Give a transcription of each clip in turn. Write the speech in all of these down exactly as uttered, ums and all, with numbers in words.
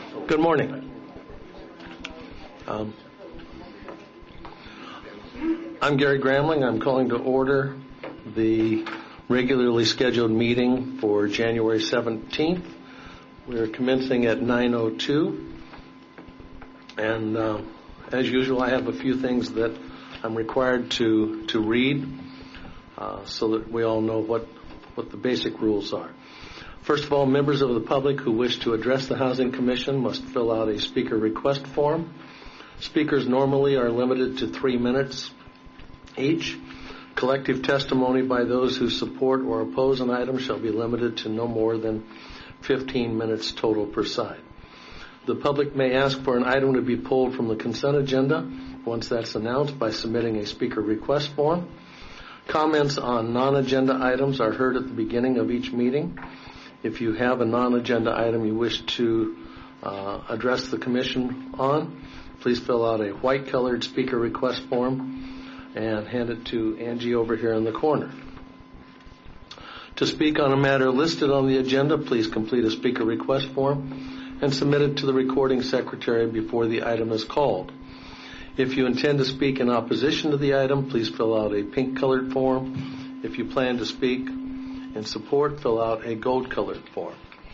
Good morning. Um, I'm Gary Gramling. I'm calling to order the regularly scheduled meeting for January seventeenth. We're commencing at nine oh two. And uh, as usual, I have a few things that I'm required to, to read uh, so that we all know what, what the basic rules are. First of all, members of the public who wish to address the Housing Commission must fill out a speaker request form. Speakers normally are limited to three minutes each. Collective testimony by those who support or oppose an item shall be limited to no more than fifteen minutes total per side. The public may ask for an item to be pulled from the consent agenda once that's announced by submitting a speaker request form. Comments on non-agenda items are heard at the beginning of each meeting. If you have a non-agenda item you wish to uh, address the commission on, please fill out a white-colored speaker request form and hand it to Angie over here in the corner. To speak on a matter listed on the agenda, please complete a speaker request form and submit it to the recording secretary before the item is called. If you intend to speak in opposition to the item, please fill out a pink-colored form. If you plan to speak in support, fill out a gold-colored form.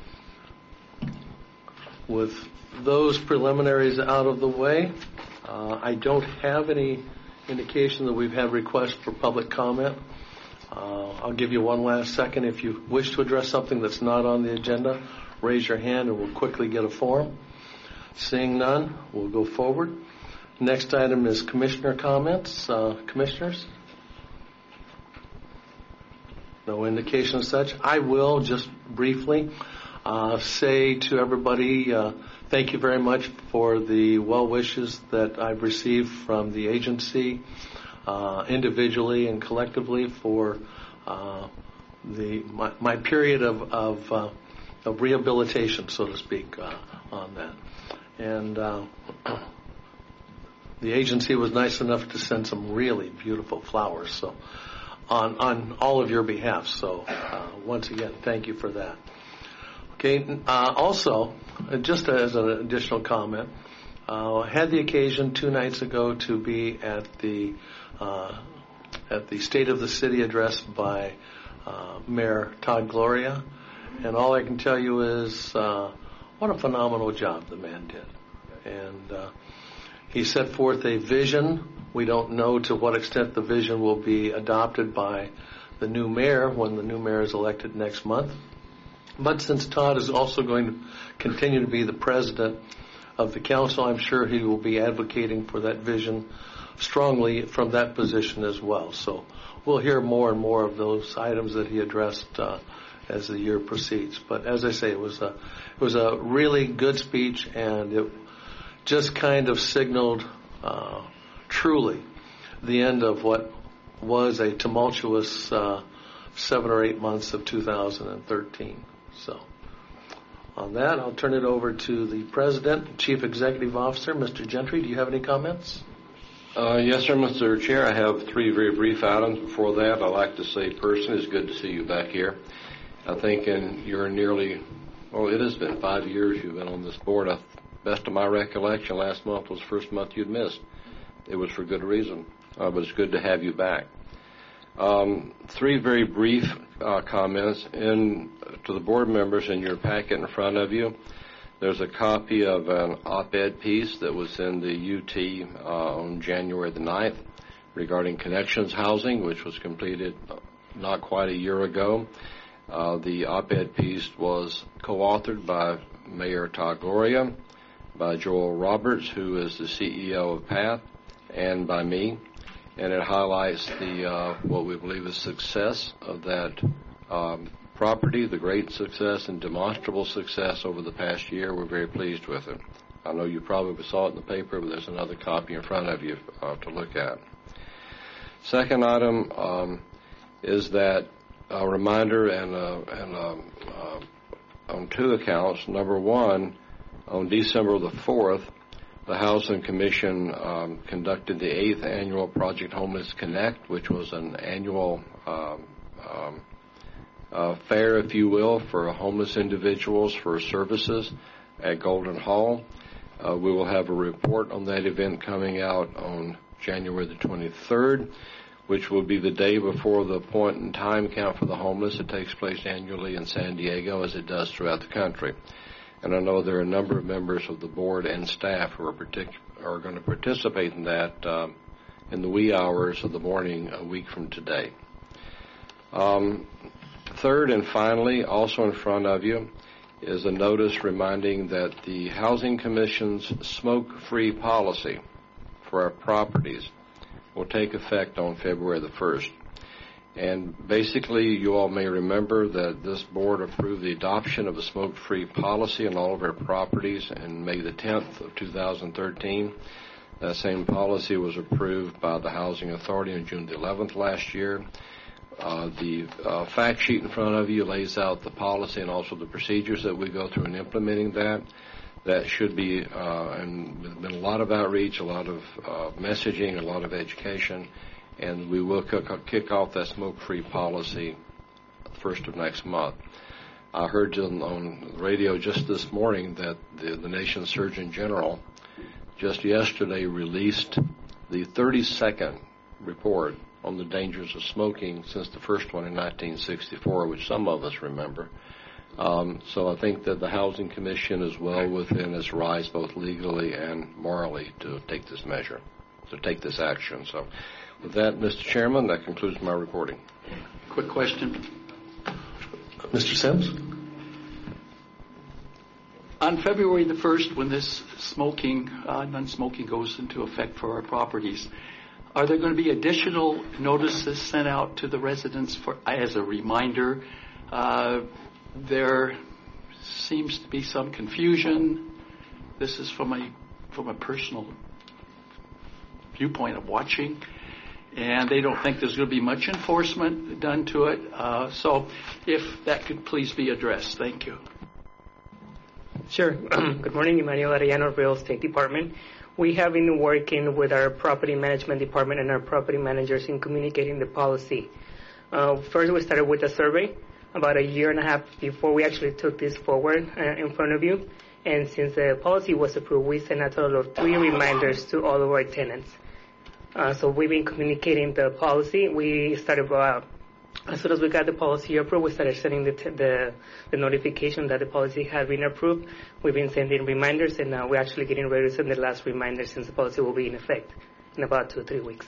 With those preliminaries out of the way, uh, I don't have any indication that we've had requests for public comment. Uh, I'll give you one last second. If you wish to address something that's not on the agenda, raise your hand and we'll quickly get a form. Seeing none, we'll go forward. Next item is commissioner comments. Uh, commissioners? No indication of such. I will just briefly uh, say to everybody, uh, thank you very much for the well wishes that I've received from the agency, uh, individually and collectively, for uh, the my, my period of of, uh, of rehabilitation, so to speak, uh, on that. And uh, the agency was nice enough to send some really beautiful flowers. So. On, on all of your behalf. So uh, once again, thank you for that. Okay. Uh, also, uh, just as an additional comment, uh, I had the occasion two nights ago to be at the uh, at the State of the City address by uh, Mayor Todd Gloria, and all I can tell you is uh, what a phenomenal job the man did. And uh, he set forth a vision. We don't know to what extent the vision will be adopted by the new mayor when the new mayor is elected next month. But since Todd is also going to continue to be the president of the council, I'm sure he will be advocating for that vision strongly from that position as well. So we'll hear more and more of those items that he addressed uh, as the year proceeds. But as I say, it was a it was a really good speech, and it just kind of signaled uh, truly the end of what was a tumultuous uh, seven or eight months of two thousand thirteen. So on that, I'll turn it over to the President, Chief Executive Officer, Mister Gentry. Do you have any comments? Uh, yes, sir, Mister Chair. I have three very brief items. Before that, I'd like to say personally, it's good to see you back here. I think in your nearly, well, it has been five years you've been on this board. I, best of my recollection, last month was the first month you'd missed. It was for good reason, uh, but it's good to have you back. Um, three very brief uh, comments in, to the board members in your packet in front of you. There's a copy of an op-ed piece that was in the U T uh, on January the ninth regarding Connections Housing, which was completed not quite a year ago. Uh, the op-ed piece was co-authored by Mayor Todd Gloria, by Joel Roberts, who is the C E O of PATH, and by me, and it highlights the uh, what we believe is success of that um, property, the great success and demonstrable success over the past year. We're very pleased with it. I know you probably saw it in the paper, but there's another copy in front of you uh, to look at. Second item um, is that a reminder and, uh, and uh, uh, on two accounts. Number one, on December the fourth, the Housing Commission um, conducted the eighth annual Project Homeless Connect, which was an annual um, um, uh, fair, if you will, for homeless individuals for services. at Golden Hall. Uh, we will have a report on that event coming out on January the twenty-third, which will be the day before the point in time count for the homeless that takes place annually in San Diego, as it does throughout the country. And I know there are a number of members of the board and staff who are, partic- are going to participate in that uh, in the wee hours of the morning a week from today. Um, third and finally, also in front of you, is a notice reminding that the Housing Commission's smoke-free policy for our properties will take effect on February the first. And basically, you all may remember that this board approved the adoption of a smoke-free policy on all of our properties on May the tenth of two thousand thirteen. That same policy was approved by the Housing Authority on June the eleventh last year. Uh, the uh, fact sheet in front of you lays out the policy and also the procedures that we go through in implementing that. That should be, uh, and there's been a lot of outreach, a lot of uh, messaging, a lot of education, and we will kick off that smoke-free policy the first of next month. I heard on, on the radio just this morning that the, the nation's Surgeon General just yesterday released the thirty-second report on the dangers of smoking since the first one in nineteen sixty-four, which some of us remember. Um, so I think that the Housing Commission is well within its rights, both legally and morally, to take this measure, to take this action. So with that, Mister Chairman, that concludes my reporting. Quick question. Mister Sims? On February the first, when this smoking, uh, non-smoking goes into effect for our properties, are there going to be additional notices sent out to the residents for as a reminder? Uh, there seems to be some confusion. This is from a from a personal viewpoint of watching, and they don't think there's going to be much enforcement done to it. Uh, so if that could please be addressed. Thank you. Sure. Good morning, Emmanuel Arellano, Real Estate Department. We have been working with our property management department and our property managers in communicating the policy. Uh, first, we started with a survey about a year and a half before we actually took this forward uh, in front of you. And since the policy was approved, we sent a total of three reminders to all of our tenants. Uh, so we've been communicating the policy. We started, uh, as soon as we got the policy approved, we started sending the, t- the, the notification that the policy had been approved. We've been sending reminders, and now we're actually getting ready to send the last reminder since the policy will be in effect in about two or three weeks.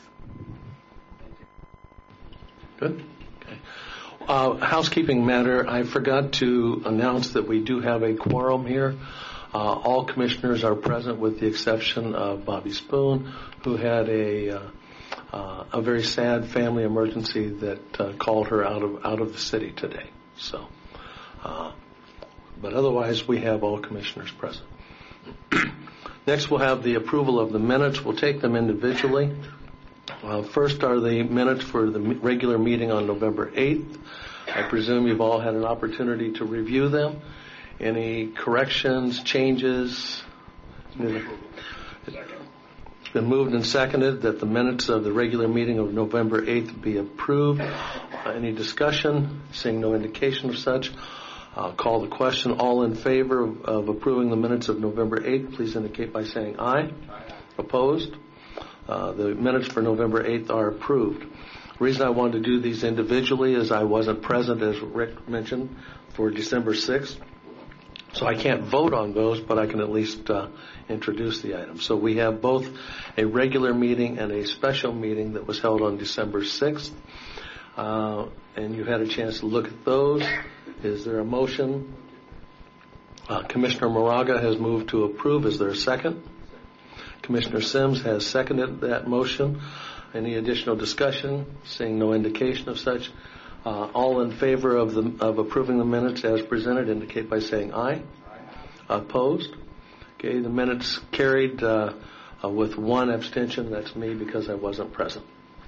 Good. Okay. Uh, housekeeping matter, I forgot to announce that we do have a quorum here. Uh, all commissioners are present with the exception of Bobby Spoon, who had a uh, uh, a very sad family emergency that uh, called her out of out of the city today. So, uh, but otherwise we have all commissioners present. Next, we'll have the approval of the minutes. We'll take them individually. Uh, first are the minutes for the regular meeting on November eighth. I presume you've all had an opportunity to review them. Any corrections, changes? It's been moved and seconded that the minutes of the regular meeting of November eighth be approved. Uh, any discussion? Seeing no indication of such, I'll call the question. All in favor of, of approving the minutes of November eighth, please indicate by saying aye. Aye. Opposed? Uh, the minutes for November eighth are approved. The reason I wanted to do these individually is I wasn't present, as Rick mentioned, for December sixth. So I can't vote on those, but I can at least uh, introduce the items. So we have both a regular meeting and a special meeting that was held on December sixth. Uh, and you had a chance to look at those. Is there a motion? Uh, Commissioner Moraga has moved to approve. Is there a second? Commissioner Sims has seconded that motion. Any additional discussion? Seeing no indication of such. Uh, all in favor of the of approving the minutes as presented indicate by saying aye. Aye. Opposed? Okay, the minutes carried uh, uh, with one abstention. That's me because I wasn't present.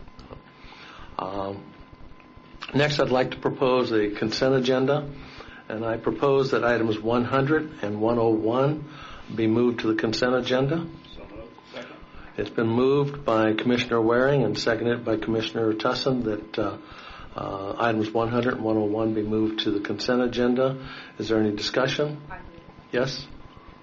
Um, next, I'd like to propose a consent agenda, and I propose that items one hundred and one oh one be moved to the consent agenda. It's been moved by Commissioner Waring and seconded by Commissioner Tussin that uh, uh, items one hundred and one oh one be moved to the consent agenda. Is there any discussion? Yes?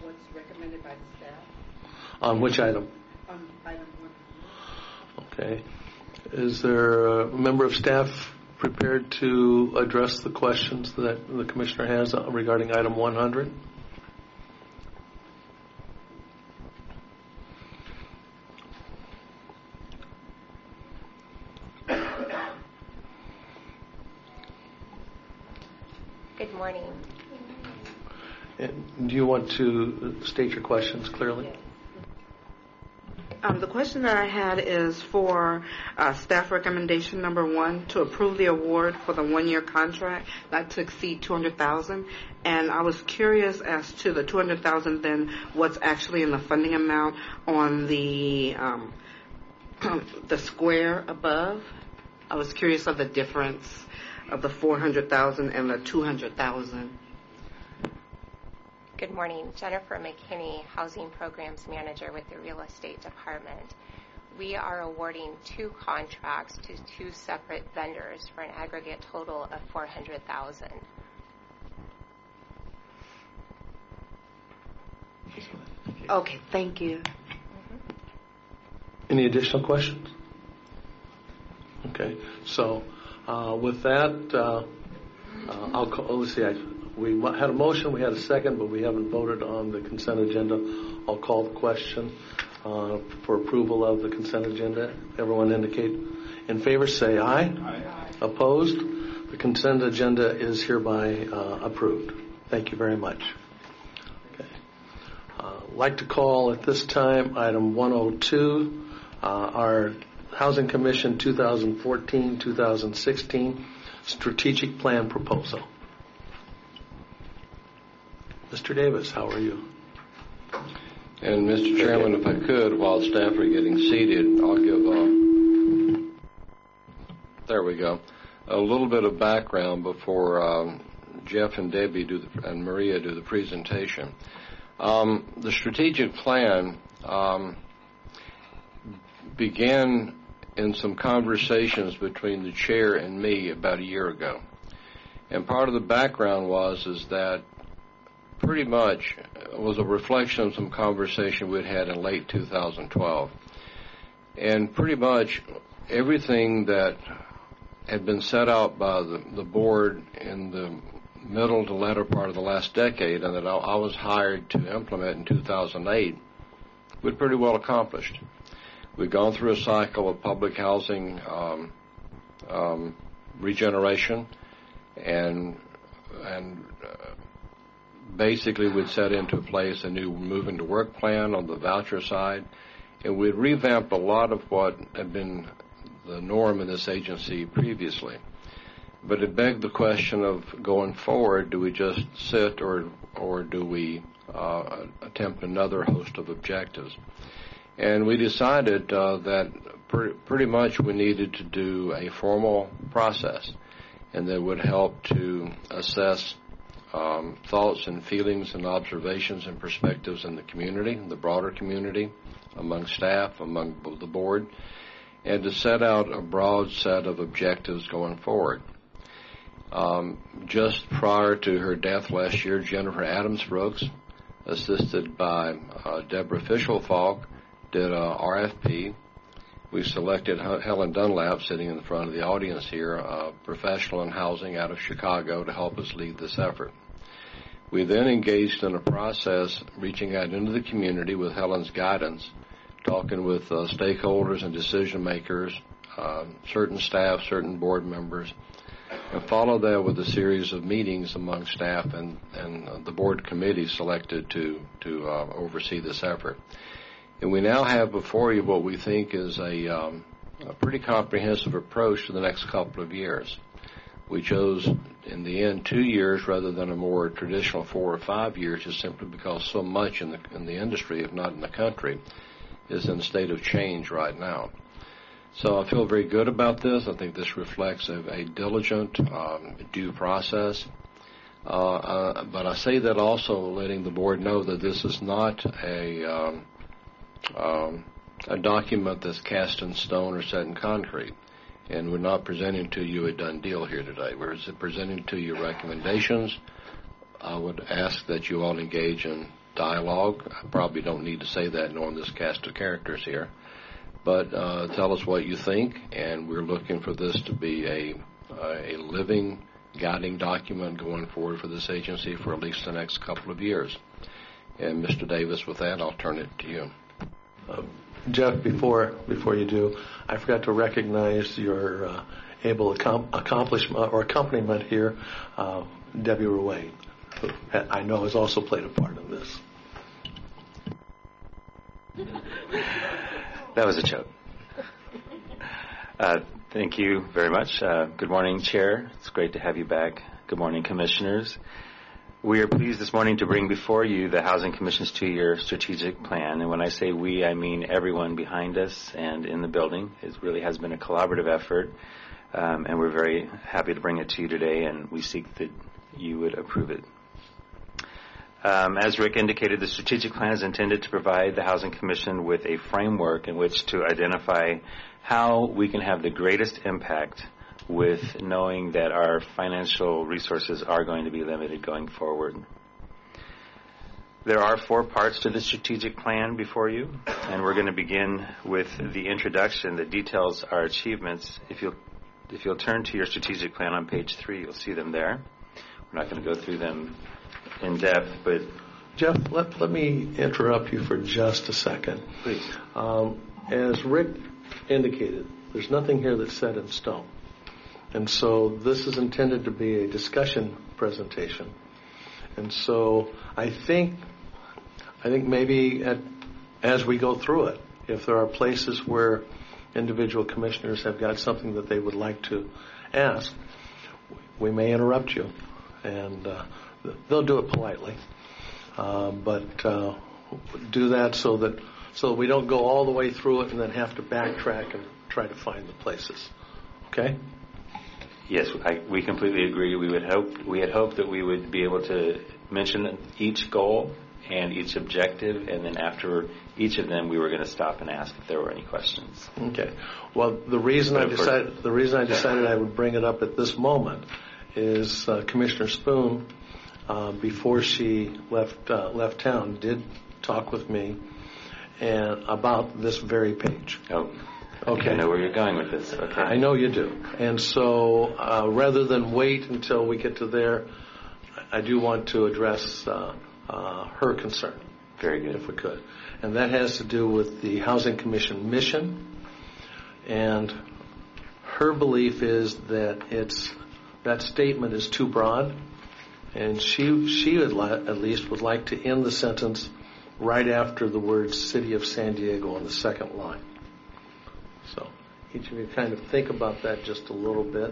what's recommended by the staff On which item? on item one. Okay. Is there a member of staff prepared to address the questions that the Commissioner has regarding item one hundred? Good morning. And do you want to state your questions clearly? Um, the question that I had is for uh, staff recommendation number one to approve the award for the one-year contract not to exceed two hundred thousand dollars. And I was curious as to the two hundred thousand dollars, then what's actually in the funding amount on the um, the square above. I was curious of the difference of the four hundred thousand dollars and the two hundred thousand dollars. Good morning. Jennifer McKinney, Housing Programs Manager with the Real Estate Department. We are awarding two contracts to two separate vendors for an aggregate total of four hundred thousand dollars. Okay, thank you. Any additional questions? Okay, so uh, with that, uh, uh, I'll call, let's see, I, we had a motion, we had a second, but we haven't voted on the consent agenda. I'll call the question uh, for approval of the consent agenda. Everyone indicate in favor, say aye. Aye. Opposed? The consent agenda is hereby uh, approved. Thank you very much. Okay. Uh, I'd like to call at this time item one oh two, uh, our Housing Commission twenty fourteen to twenty sixteen Strategic Plan Proposal. Mister Davis, how are you? And Mister Chairman, if I could, while staff are getting seated, I'll give a, there we go, a little bit of background before um, Jeff and Debbie do the, and Maria do the presentation. Um, the strategic plan um, began in some conversations between the chair and me about a year ago. And part of the background was is that pretty much was a reflection of some conversation we'd had in late two thousand twelve. And pretty much everything that had been set out by the, the board in the middle to latter part of the last decade and that I, I was hired to implement in two thousand eight, we'd pretty well accomplished. We've gone through a cycle of public housing um, um, regeneration and and uh, basically we'd set into place a new moving to work plan on the voucher side, and we'd revamped a lot of what had been the norm in this agency previously. But it begged the question of going forward, do we just sit or or do we uh, attempt another host of objectives? And we decided uh, that pre- pretty much we needed to do a formal process, and that would help to assess um, thoughts and feelings and observations and perspectives in the community, the broader community, among staff, among the board, and to set out a broad set of objectives going forward. Um, just prior to her death last year, Jennifer Adams Brooks, assisted by uh, Deborah Fischel-Falk, did a R F P. We selected Helen Dunlap, sitting in the front of the audience here, a professional in housing out of Chicago, to help us lead this effort. We then engaged in a process reaching out into the community with Helen's guidance, talking with uh, stakeholders and decision makers, uh, certain staff, certain board members, and followed that with a series of meetings among staff and, and uh, the board committee selected to, to uh, oversee this effort. And we now have before you what we think is a, um, a pretty comprehensive approach to the next couple of years. We chose, in the end, two years rather than a more traditional four or five years, just simply because so much in the in the industry, if not in the country, is in a state of change right now. So I feel very good about this. I think this reflects a, a diligent, um, due process. Uh, uh, but I say that also letting the board know that this is not a um, um, a document that's cast in stone or set in concrete. And we're not presenting to you a done deal here today. We're presenting to you recommendations. I would ask that you all engage in dialogue. I probably don't need to say that knowing this cast of characters here. But uh, tell us what you think, and we're looking for this to be a, a living guiding document going forward for this agency for at least the next couple of years. And Mister Davis, with that, I'll turn it to you. Uh, Jeff, before before you do, I forgot to recognize your uh, able accom- accomplishment or accompaniment here, uh, Debbie Ruane, who I know has also played a part in this. That was a joke. Uh, thank you very much. Uh, good morning, Chair. It's great to have you back. Good morning, Commissioners. We are pleased this morning to bring before you the Housing Commission's two-year strategic plan. And when I say we, I mean everyone behind us and in the building. It really has been a collaborative effort, um, and we're very happy to bring it to you today, and we seek that you would approve it. Um, as Rick indicated, the strategic plan is intended to provide the Housing Commission with a framework in which to identify how we can have the greatest impact with knowing that our financial resources are going to be limited going forward. There are four parts to the strategic plan before you, and we're going to begin with the introduction that details our achievements. If you'll, if you'll turn to your strategic plan on page three, you'll see them there. We're not going to go through them in depth, but... Jeff, let, let me interrupt you for just a second. Please. Um, as Rick indicated, there's nothing here that's set in stone. And so this is intended to be a discussion presentation. And so I think I think maybe at, as we go through it, if there are places where individual commissioners have got something that they would like to ask, we may interrupt you. And uh, they'll do it politely. Uh, but uh, do that so that so that we don't go all the way through it and then have to backtrack and try to find the places. Okay? Yes, I, we completely agree. We would hope we had hoped that we would be able to mention each goal and each objective, and then after each of them, we were going to stop and ask if there were any questions. Okay. Well, the reason I decided the reason I decided I would bring it up at this moment is uh, Commissioner Spoon, uh, before she left uh, left town, did talk with me and about this very page. Oh. Okay. I know where you're going with this. Okay. I know you do. And so uh, rather than wait until we get to there, I do want to address uh, uh, her concern. Very good. If we could. And that has to do with the Housing Commission mission. And her belief is that it's that statement is too broad. And she, she would li- at least would like to end the sentence right after the words City of San Diego on the second line. So each of you kind of think about that just a little bit.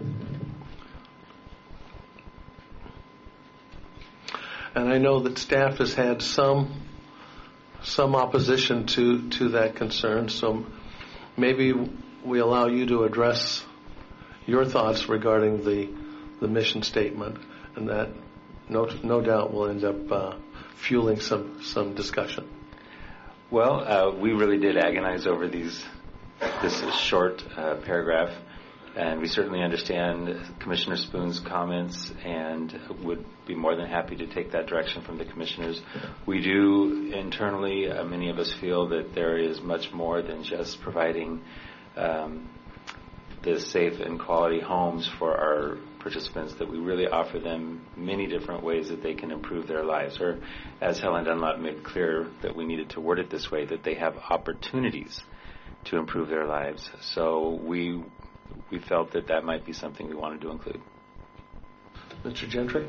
And I know that staff has had some some opposition to, to that concern, so maybe we allow you to address your thoughts regarding the the mission statement, and that no no doubt will end up uh, fueling some, some discussion. Well, uh, we really did agonize over these this short uh, paragraph, and we certainly understand Commissioner Spoon's comments and would be more than happy to take that direction from the commissioners. We do internally, uh, many of us feel that there is much more than just providing um, the safe and quality homes for our participants, that we really offer them many different ways that they can improve their lives. Or, as Helen Dunlop made clear, that we needed to word it this way, that they have opportunities to improve their lives. So we we felt that that might be something we wanted to include. Mister Gentry?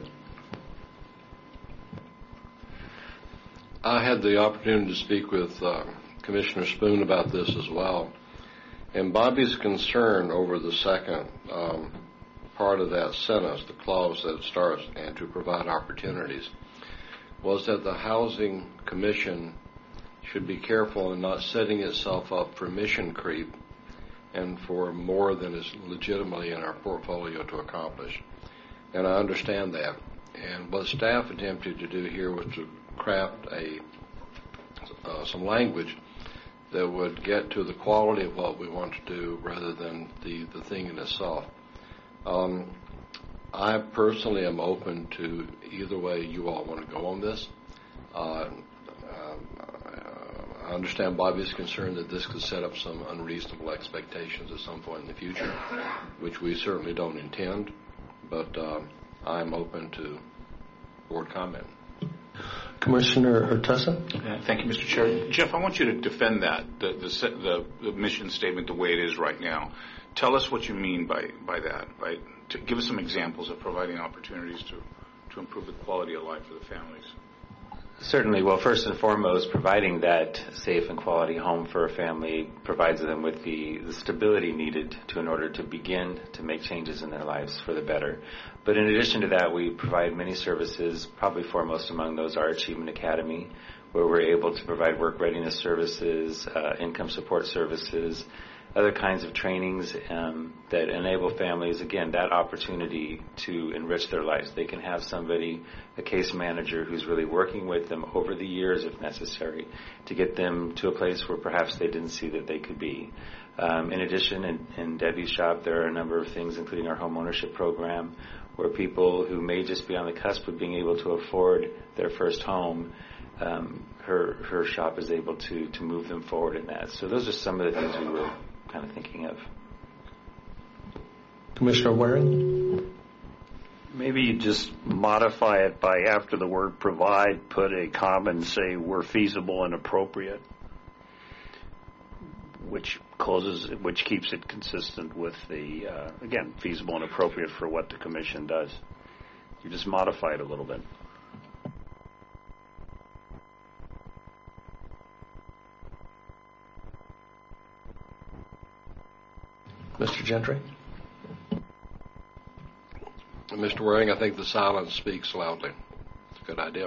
I had the opportunity to speak with uh, Commissioner Spoon about this as well. And Bobby's concern over the second um, part of that sentence, the clause that starts, and to provide opportunities, was that the Housing Commission should be careful in not setting itself up for mission creep and for more than is legitimately in our portfolio to accomplish. And I understand that. And what staff attempted to do here was to craft a uh, some language that would get to the quality of what we want to do rather than the, the thing in itself. Um, I personally am open to either way you all want to go on this. Uh, I understand Bobby's concern that this could set up some unreasonable expectations at some point in the future, which we certainly don't intend, but uh, I'm open to board comment. Commissioner Tussin? Uh, thank you, Mister Chair. Jeff, I want you to defend that, the, the, the, the mission statement the way it is right now. Tell us what you mean by, by that. By, to give us some examples of providing opportunities to, to improve the quality of life for the families. Certainly. Well, first and foremost, providing that safe and quality home for a family provides them with the, the stability needed to in order to begin to make changes in their lives for the better. But in addition to that, we provide many services, probably foremost among those our Achievement Academy, where we're able to provide work readiness services, uh, income support services, other kinds of trainings um, that enable families, again, that opportunity to enrich their lives. They can have somebody, a case manager, who's really working with them over the years, if necessary, to get them to a place where perhaps they didn't see that they could be. Um, in addition, in, in Debbie's shop, there are a number of things, including our home ownership program, where people who may just be on the cusp of being able to afford their first home, um, her her shop is able to, to move them forward in that. So those are some of the things we were kind of thinking of. Commissioner Waring? Maybe you just modify it by after the word provide, put a comma and say we're feasible and appropriate, which closes, which keeps it consistent with the, uh, again, feasible and appropriate for what the commission does. You just modify it a little bit. Mister Gentry? Mister Waring, I think the silence speaks loudly. It's a good idea.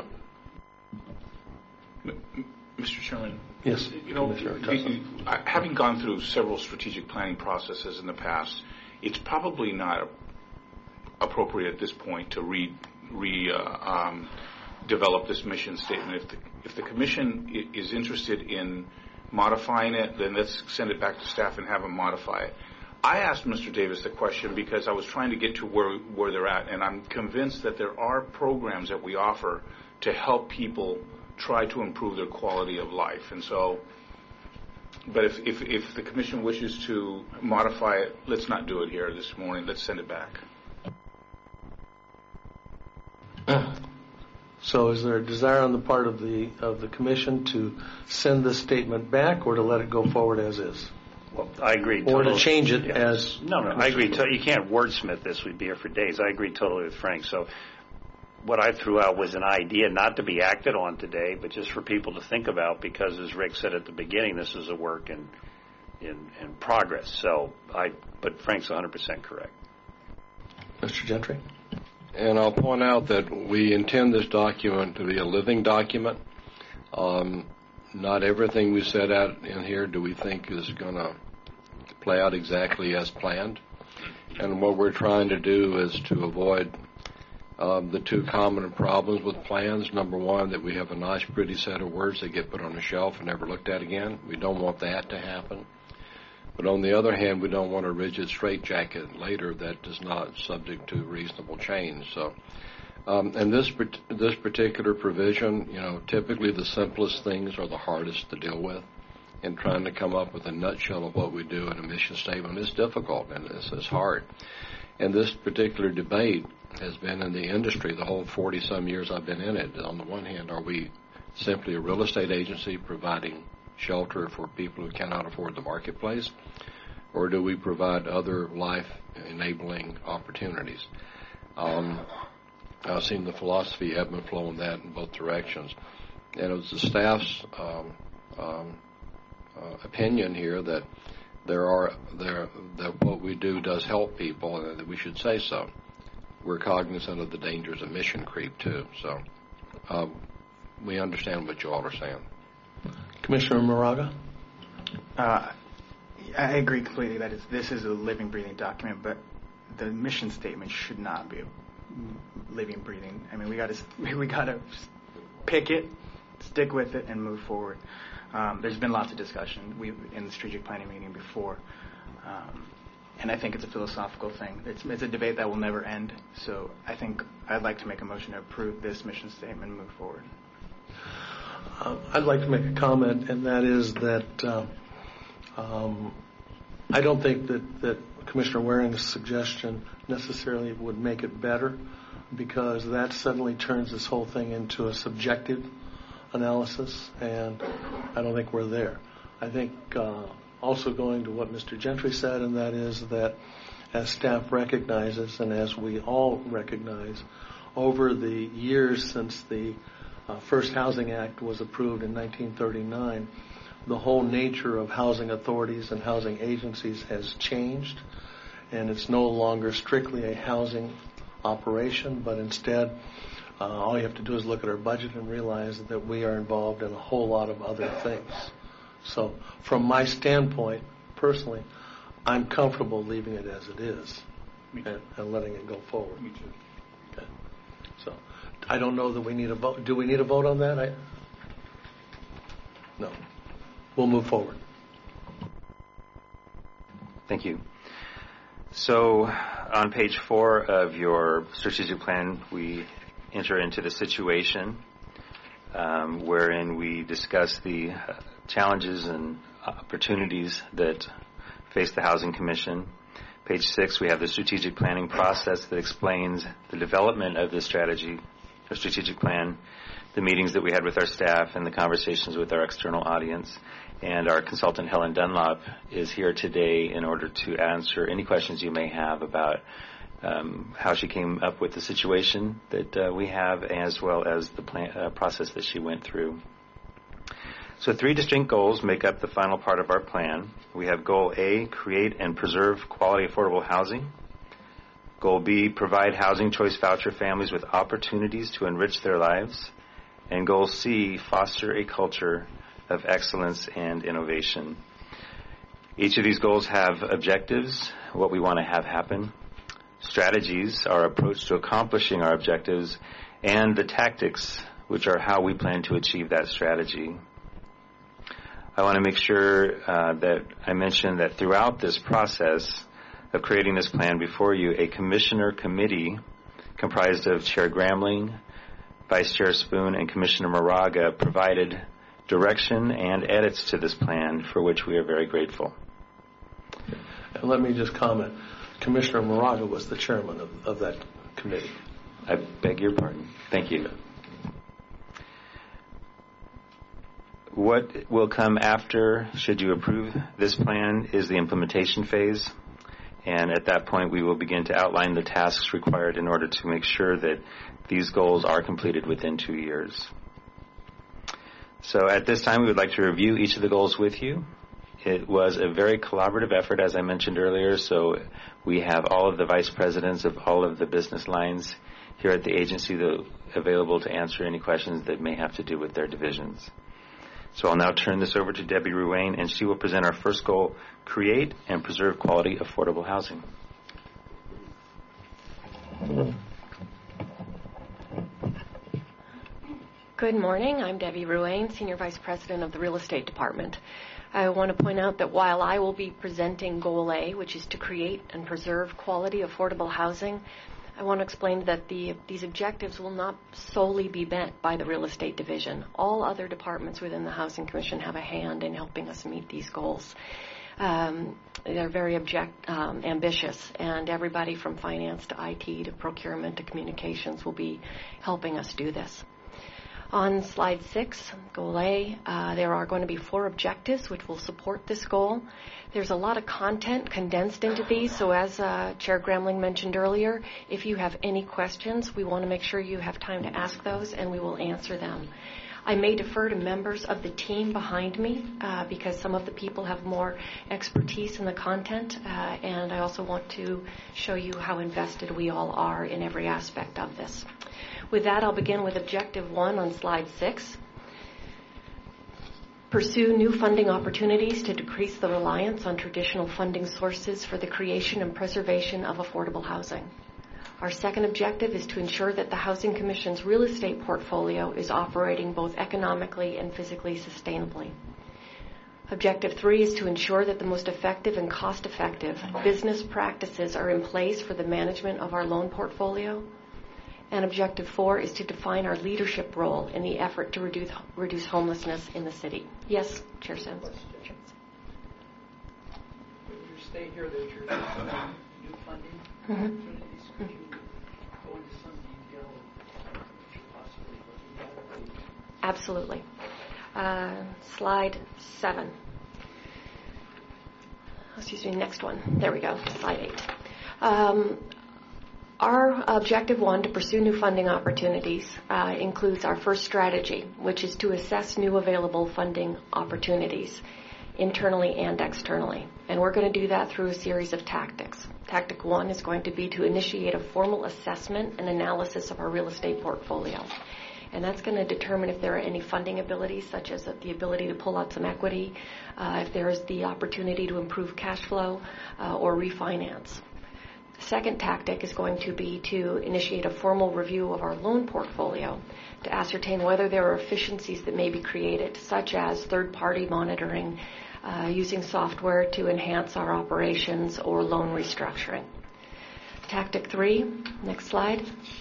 Mister Chairman, yes, you know, you, I, having gone through several strategic planning processes in the past, it's probably not appropriate at this point to re, re uh, um, develop this mission statement. If the, if the commission is interested in modifying it, then let's send it back to staff and have them modify it. I asked Mister Davis the question because I was trying to get to where where they're at, and I'm convinced that there are programs that we offer to help people try to improve their quality of life. And so, but if, if, if the commission wishes to modify it, let's not do it here this morning. Let's send it back. So is there a desire on the part of the of the commission to send this statement back or to let it go forward as is? Well, I agree. Or totally. to change it yeah. as... No, no, I agree. To, you can't wordsmith this. We'd be here for days. I agree totally with Frank. So what I threw out was an idea not to be acted on today, but just for people to think about because, as Rick said at the beginning, this is a work in in, in progress. So I, but Frank's one hundred percent correct. Mister Gentry? And I'll point out that we intend this document to be a living document. Um, not everything we set out in here do we think is going to play out exactly as planned. And what we're trying to do is to avoid um, the two common problems with plans. Number one, that we have a nice, pretty set of words that get put on a shelf and never looked at again. We don't want that to happen. But on the other hand, we don't want a rigid straitjacket later that is not subject to reasonable change. So, um, and this this particular provision, you know, typically the simplest things are the hardest to deal with. And trying to come up with a nutshell of what we do in a mission statement is difficult and it's, it's hard. And this particular debate has been in the industry the whole forty-some years I've been in it. On the one hand, are we simply a real estate agency providing shelter for people who cannot afford the marketplace, or do we provide other life-enabling opportunities? Um, I've seen the philosophy ebb and flow in that in both directions. And it was the staff's um, um, uh, opinion here that there are there that what we do does help people, and that we should say so. We're cognizant of the dangers of mission creep too, so um, we understand what you all are saying. Commissioner Moraga? Uh, I agree completely that it's, this is a living, breathing document, but the mission statement should not be a living, breathing. I mean, we got to we got to pick it, stick with it, and move forward. Um, there's been lots of discussion we in the strategic planning meeting before, um, and I think it's a philosophical thing. It's, it's a debate that will never end. So I think I'd like to make a motion to approve this mission statement and move forward. Uh, I'd like to make a comment, and that is that uh, um, I don't think that, that Commissioner Waring's suggestion necessarily would make it better, because that suddenly turns this whole thing into a subjective analysis, and I don't think we're there. I think uh, also going to what Mister Gentry said, and that is that as staff recognizes, and as we all recognize, over the years since the uh, first Housing Act was approved in nineteen thirty-nine, the whole nature of housing authorities and housing agencies has changed, and it's no longer strictly a housing operation, but instead uh, all you have to do is look at our budget and realize that we are involved in a whole lot of other things. So from my standpoint, personally, I'm comfortable leaving it as it is and, and letting it go forward. Me too. Okay. So I don't know that we need a vote. Do we need a vote on that? I, no. We'll move forward. Thank you. So on page four of your strategic plan, we enter into the situation um, wherein we discuss the uh, challenges and opportunities that face the Housing Commission. Page six, we have the strategic planning process that explains the development of the strategy or strategic plan, the meetings that we had with our staff, and the conversations with our external audience. And our consultant, Helen Dunlop, is here today in order to answer any questions you may have about um, how she came up with the situation that uh, we have, as well as the plan, uh, process that she went through. So three distinct goals make up the final part of our plan. We have Goal A, create and preserve quality affordable housing. Goal B, provide housing choice voucher families with opportunities to enrich their lives. And Goal C, foster a culture of excellence and innovation. Each of these goals have objectives, what we want to have happen, strategies, our approach to accomplishing our objectives, and the tactics, which are how we plan to achieve that strategy. I want to make sure uh, that I mention that throughout this process of creating this plan before you, a commissioner committee comprised of Chair Gramling, Vice Chair Spoon, and Commissioner Moraga provided direction and edits to this plan, for which we are very grateful. And let me just comment. Commissioner Moraga was the chairman of, of that committee. I beg your pardon. Thank you. What will come after, should you approve this plan, is the implementation phase. And at that point, we will begin to outline the tasks required in order to make sure that these goals are completed within two years. So at this time, we would like to review each of the goals with you. It was a very collaborative effort, as I mentioned earlier, so we have all of the vice presidents of all of the business lines here at the agency that are available to answer any questions that may have to do with their divisions. So I'll now turn this over to Debbie Ruane, and she will present our first goal, create and preserve quality, affordable housing. Good morning. I'm Debbie Ruane, Senior Vice President of the Real Estate Department. I want to point out that while I will be presenting Goal A, which is to create and preserve quality, affordable housing, I want to explain that the, these objectives will not solely be met by the Real Estate Division. All other departments within the Housing Commission have a hand in helping us meet these goals. Um, they're very object, um, ambitious, and everybody from finance to I T to procurement to communications will be helping us do this. On slide six, Goal A, uh, there are going to be four objectives which will support this goal. There's a lot of content condensed into these, so as uh, Chair Gramling mentioned earlier, if you have any questions, we want to make sure you have time to ask those, and we will answer them. I may defer to members of the team behind me uh, because some of the people have more expertise in the content, uh, and I also want to show you how invested we all are in every aspect of this. With that, I'll begin with Objective one on slide six. Pursue new funding opportunities to decrease the reliance on traditional funding sources for the creation and preservation of affordable housing. Our second objective is to ensure that the Housing Commission's real estate portfolio is operating both economically and physically sustainably. Objective three is to ensure that the most effective and cost-effective business practices are in place for the management of our loan portfolio. And objective four is to define our leadership role in the effort to reduce reduce homelessness in the city. Yes, Chair Sims. When you state here that you're uh, new funding Mm-hmm. opportunities, could you go into some detail of what you're possibly looking at? Absolutely. Uh, slide seven. Excuse me, next one. There we go, slide eight. Um, our objective one to pursue new funding opportunities uh, includes our first strategy, which is to assess new available funding opportunities internally and externally. And we're going to do that through a series of tactics. Tactic one is going to be to initiate a formal assessment and analysis of our real estate portfolio. And that's going to determine if there are any funding abilities, such as the ability to pull out some equity, uh, if there is the opportunity to improve cash flow uh, or refinance. The second tactic is going to be to initiate a formal review of our loan portfolio to ascertain whether there are efficiencies that may be created, such as third-party monitoring, uh, using software to enhance our operations, or loan restructuring. Tactic three, next slide,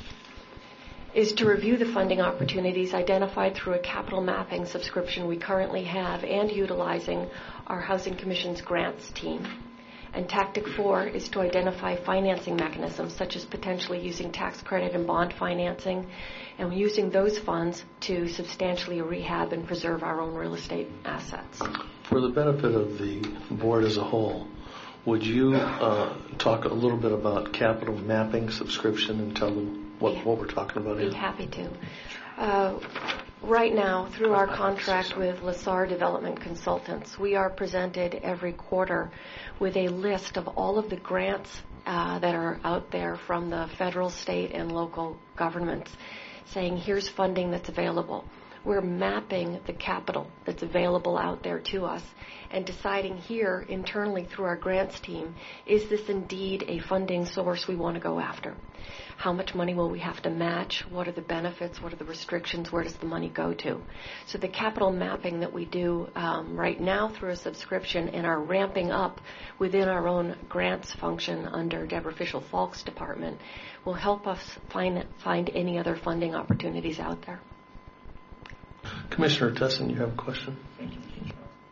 is to review the funding opportunities identified through a capital mapping subscription we currently have and utilizing our Housing Commission's grants team. And tactic four is to identify financing mechanisms, such as potentially using tax credit and bond financing, and using those funds to substantially rehab and preserve our own real estate assets. For the benefit of the board as a whole, would you uh, talk a little bit about capital mapping subscription and tell them what, what we're talking about here? Be happy to. Uh, right now, through our contract with LaSar Development Consultants, we are presented every quarter with a list of all of the grants uh, that are out there from the federal, state, and local governments, saying here's funding that's available. We're mapping the capital that's available out there to us and deciding here internally through our grants team, is this indeed a funding source we want to go after? How much money will we have to match? What are the benefits? What are the restrictions? Where does the money go to? So the capital mapping that we do um, right now through a subscription and are ramping up within our own grants function under Deborah Fischel-Falk's department will help us find, find any other funding opportunities out there. Commissioner Tessin, you have a question? Thank you, Mister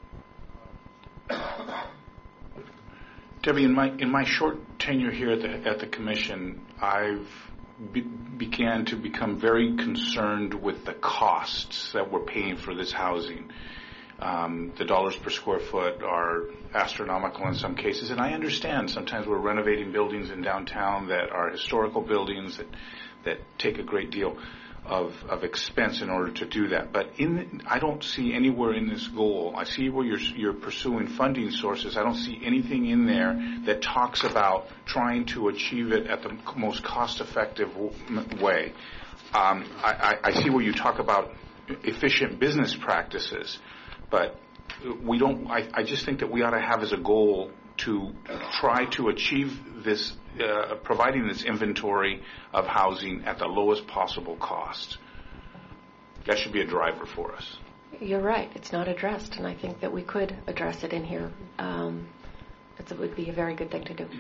Debbie, in my in my short tenure here at the at the commission, I've be, began to become very concerned with the costs that we're paying for this housing. Um, the dollars per square foot are astronomical in some cases, and I understand sometimes we're renovating buildings in downtown that are historical buildings that that take a great deal of, of expense in order to do that. But in, I don't see anywhere in this goal, I see where you're, you're pursuing funding sources, I don't see anything in there that talks about trying to achieve it at the most cost-effective w- way. Um, I, I, I see where you talk about efficient business practices, but we don't, I, I just think that we ought to have as a goal to try to achieve this, uh, providing this inventory of housing at the lowest possible cost. That should be a driver for us. You're right. It's not addressed, and I think that we could address it in here. Um, it would be a very good thing to do.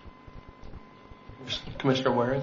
Commissioner Waring?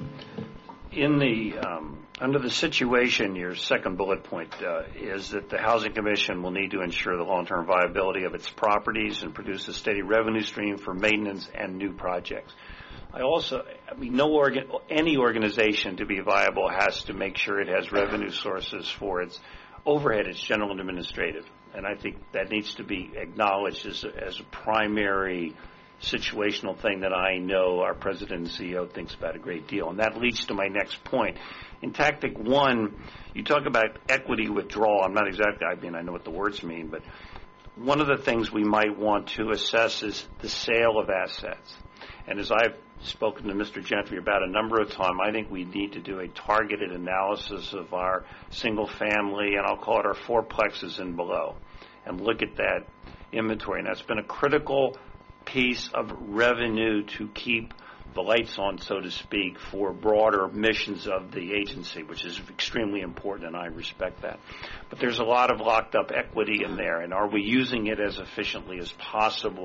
In the um, under the situation, your second bullet point uh, is that the Housing Commission will need to ensure the long-term viability of its properties and produce a steady revenue stream for maintenance and new projects. I also, I mean, no organ, any organization to be viable has to make sure it has revenue sources for its overhead, its general and administrative, and I think that needs to be acknowledged as a, as a primary situational thing that I know our president and C E O thinks about a great deal. And that leads to my next point. In tactic one, you talk about equity withdrawal. I'm not exactly, I mean, I know what the words mean, but one of the things we might want to assess is the sale of assets. And as I've spoken to Mister Gentry about a number of times, I think we need to do a targeted analysis of our single family, and I'll call it our fourplexes and below, and look at that inventory. And that's been a critical piece of revenue to keep the lights on, so to speak, for broader missions of the agency, which is extremely important, and I respect that. But there's a lot of locked up equity in there, and are we using it as efficiently as possible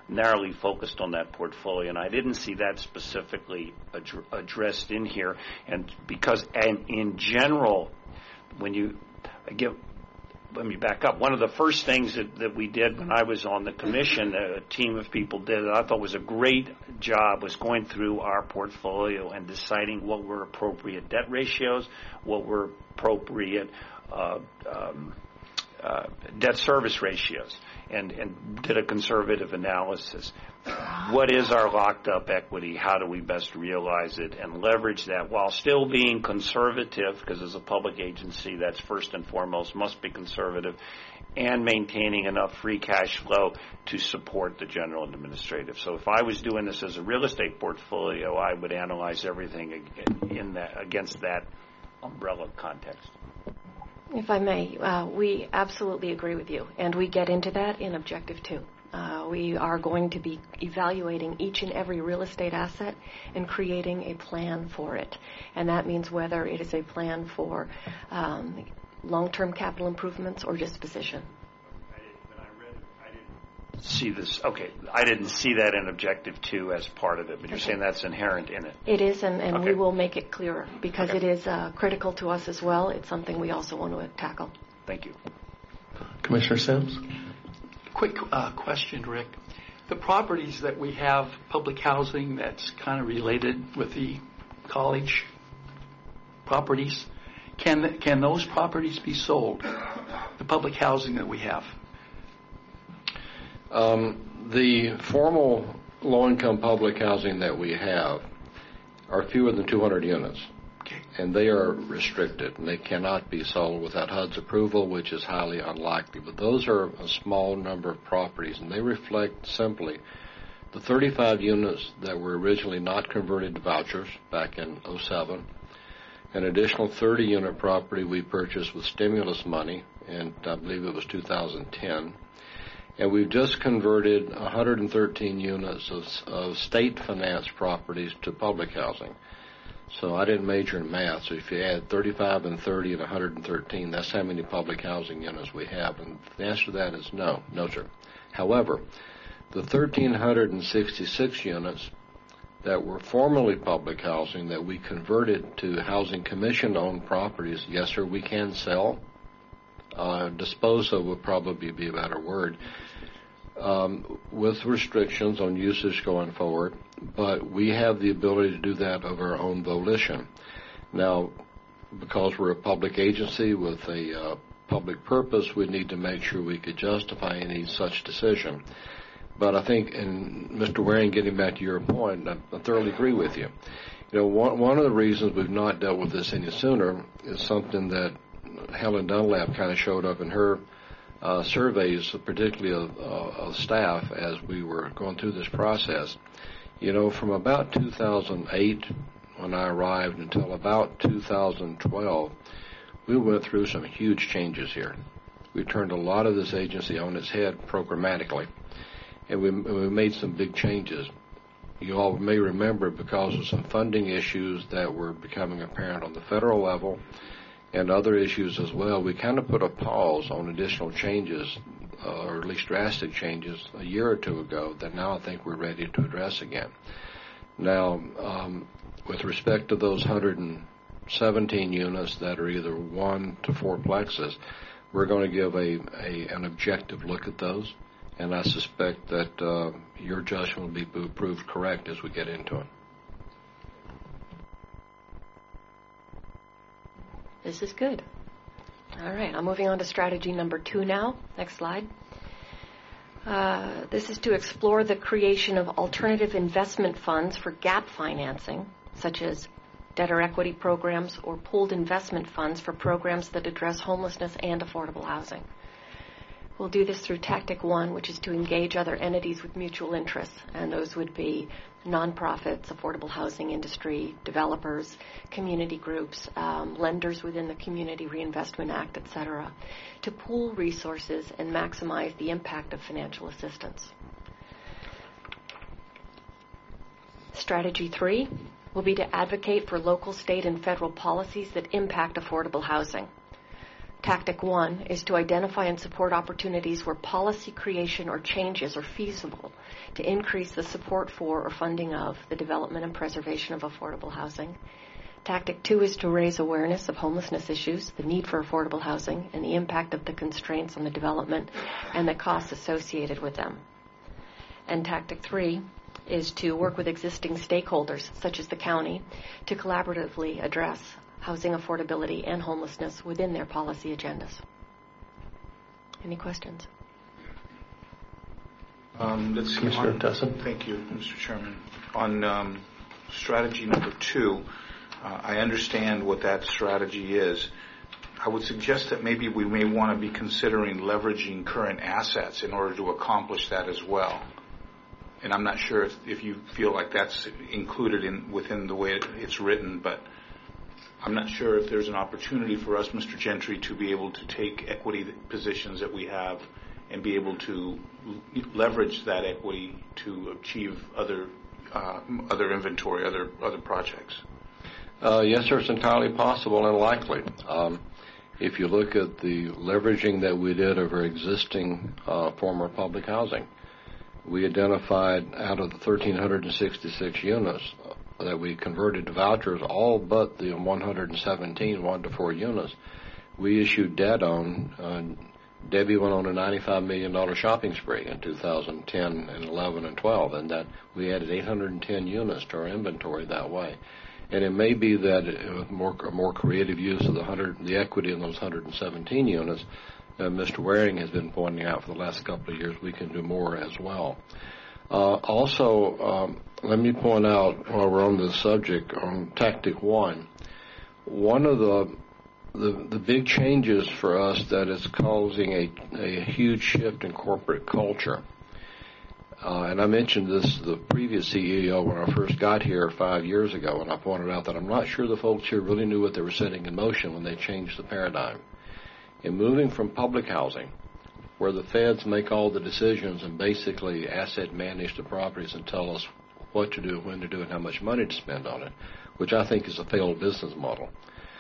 narrowly focused on that portfolio, and I didn't see that specifically ad- addressed in here. And because, and in general, when you again, let me back up. One of the first things that, that we did when I was on the commission, a team of people did that I thought was a great job, was going through our portfolio and deciding what were appropriate debt ratios, what were appropriate uh, um, uh, debt service ratios, and, and did a conservative analysis. What is our locked up equity? How do we best realize it and leverage that while still being conservative, because as a public agency, that's first and foremost, must be conservative, and maintaining enough free cash flow to support the general and administrative. So if I was doing this as a real estate portfolio, I would analyze everything in that, against that umbrella context. If I may, uh, we absolutely agree with you, and we get into that in Objective two. Uh, we are going to be evaluating each and every real estate asset and creating a plan for it. And that means whether it is a plan for um, long-term capital improvements or disposition. I didn't, when I read it, I didn't see this. Okay, I didn't see that in Objective two as part of it, but you're okay. saying that's inherent in it. It is, and, and okay. we will make it clearer because okay. it is uh, critical to us as well. It's something we also want to tackle. Thank you. Commissioner Sims? Quick uh, question, Rick. The properties that we have, public housing that's kind of related with the college properties, can can those properties be sold? The public housing that we have. Um, the formal low-income public housing that we have are fewer than two hundred units. Okay. And they are restricted, and they cannot be sold without H U D's approval, which is highly unlikely. But those are a small number of properties, and they reflect simply the thirty-five units that were originally not converted to vouchers back in oh seven, an additional thirty-unit property we purchased with stimulus money, and I believe it was two thousand ten, and we've just converted one hundred thirteen units of, of state-financed properties to public housing. So I didn't major in math, so if you add thirty-five and thirty and one hundred thirteen, that's how many public housing units we have. And the answer to that is no, no, sir. However, the one thousand three hundred sixty-six units that were formerly public housing that we converted to Housing Commission-owned properties, yes, sir, we can sell. Uh, dispose of would probably be a better word. Um, with restrictions on usage going forward, but we have the ability to do that of our own volition. Now, because we're a public agency with a uh, public purpose, we need to make sure we could justify any such decision. But I think, and Mister Waring, getting back to your point, I, I thoroughly agree with you. You know, one, one of the reasons we've not dealt with this any sooner is something that Helen Dunlap kind of showed up in her Uh, surveys, particularly of, uh, of staff, as we were going through this process. You know, from about two thousand eight, when I arrived, until about two thousand twelve, we went through some huge changes here. We turned a lot of this agency on its head programmatically, and we, we made some big changes. You all may remember, because of some funding issues that were becoming apparent on the federal level, and other issues as well, we kind of put a pause on additional changes, uh, or at least drastic changes, a year or two ago that now I think we're ready to address again. Now, um, with respect to those one hundred seventeen units that are either one to four plexes, we're going to give a, a an objective look at those, and I suspect that uh, your judgment will be proved correct as we get into it. This is good. All right, I'm moving on to strategy number two now. Next slide. Uh, this is to explore the creation of alternative investment funds for gap financing, such as debtor equity programs or pooled investment funds for programs that address homelessness and affordable housing. We'll do this through Tactic One, which is to engage other entities with mutual interests, and those would be nonprofits, affordable housing industry, developers, community groups, um, lenders within the Community Reinvestment Act, et cetera, to pool resources and maximize the impact of financial assistance. Strategy three will be to advocate for local, state, and federal policies that impact affordable housing. Tactic one is to identify and support opportunities where policy creation or changes are feasible to increase the support for or funding of the development and preservation of affordable housing. Tactic two is to raise awareness of homelessness issues, the need for affordable housing, and the impact of the constraints on the development and the costs associated with them. And Tactic three is to work with existing stakeholders, such as the county, to collaboratively address housing affordability and homelessness within their policy agendas. Any questions? Um, let's see. Mister On, Tesson. thank you, Mister Chairman. On um, strategy number two, uh, I understand what that strategy is. I would suggest that maybe we may want to be considering leveraging current assets in order to accomplish that as well. And I'm not sure if, if you feel like that's included in within the way it, it's written, but I'm not sure if there's an opportunity for us, Mister Gentry, to be able to take equity positions that we have and be able to leverage that equity to achieve other uh, other inventory, other other projects. Uh, yes, sir, it's entirely possible and likely. Um, if you look at the leveraging that we did of our existing uh, former public housing, we identified out of the one thousand three hundred sixty-six units that we converted to vouchers, all but the one hundred seventeen one to four units, we issued debt on. Uh, Debbie went on a ninety-five million dollars shopping spree in two thousand ten and eleven and twelve, and that we added eight hundred ten units to our inventory that way. And it may be that with more more creative use of the hundred, the equity in those one hundred seventeen units, uh, Mister Waring has been pointing out for the last couple of years, we can do more as well. Uh, also, um, let me point out while we're on this subject on Tactic One, one of the the, the big changes for us that is causing a, a huge shift in corporate culture. Uh, and I mentioned this to the previous C E O when I first got here five years ago, and I pointed out that I'm not sure the folks here really knew what they were setting in motion when they changed the paradigm. In moving from public housing, where the feds make all the decisions and basically asset manage the properties and tell us what to do, when to do, and how much money to spend on it, which I think is a failed business model.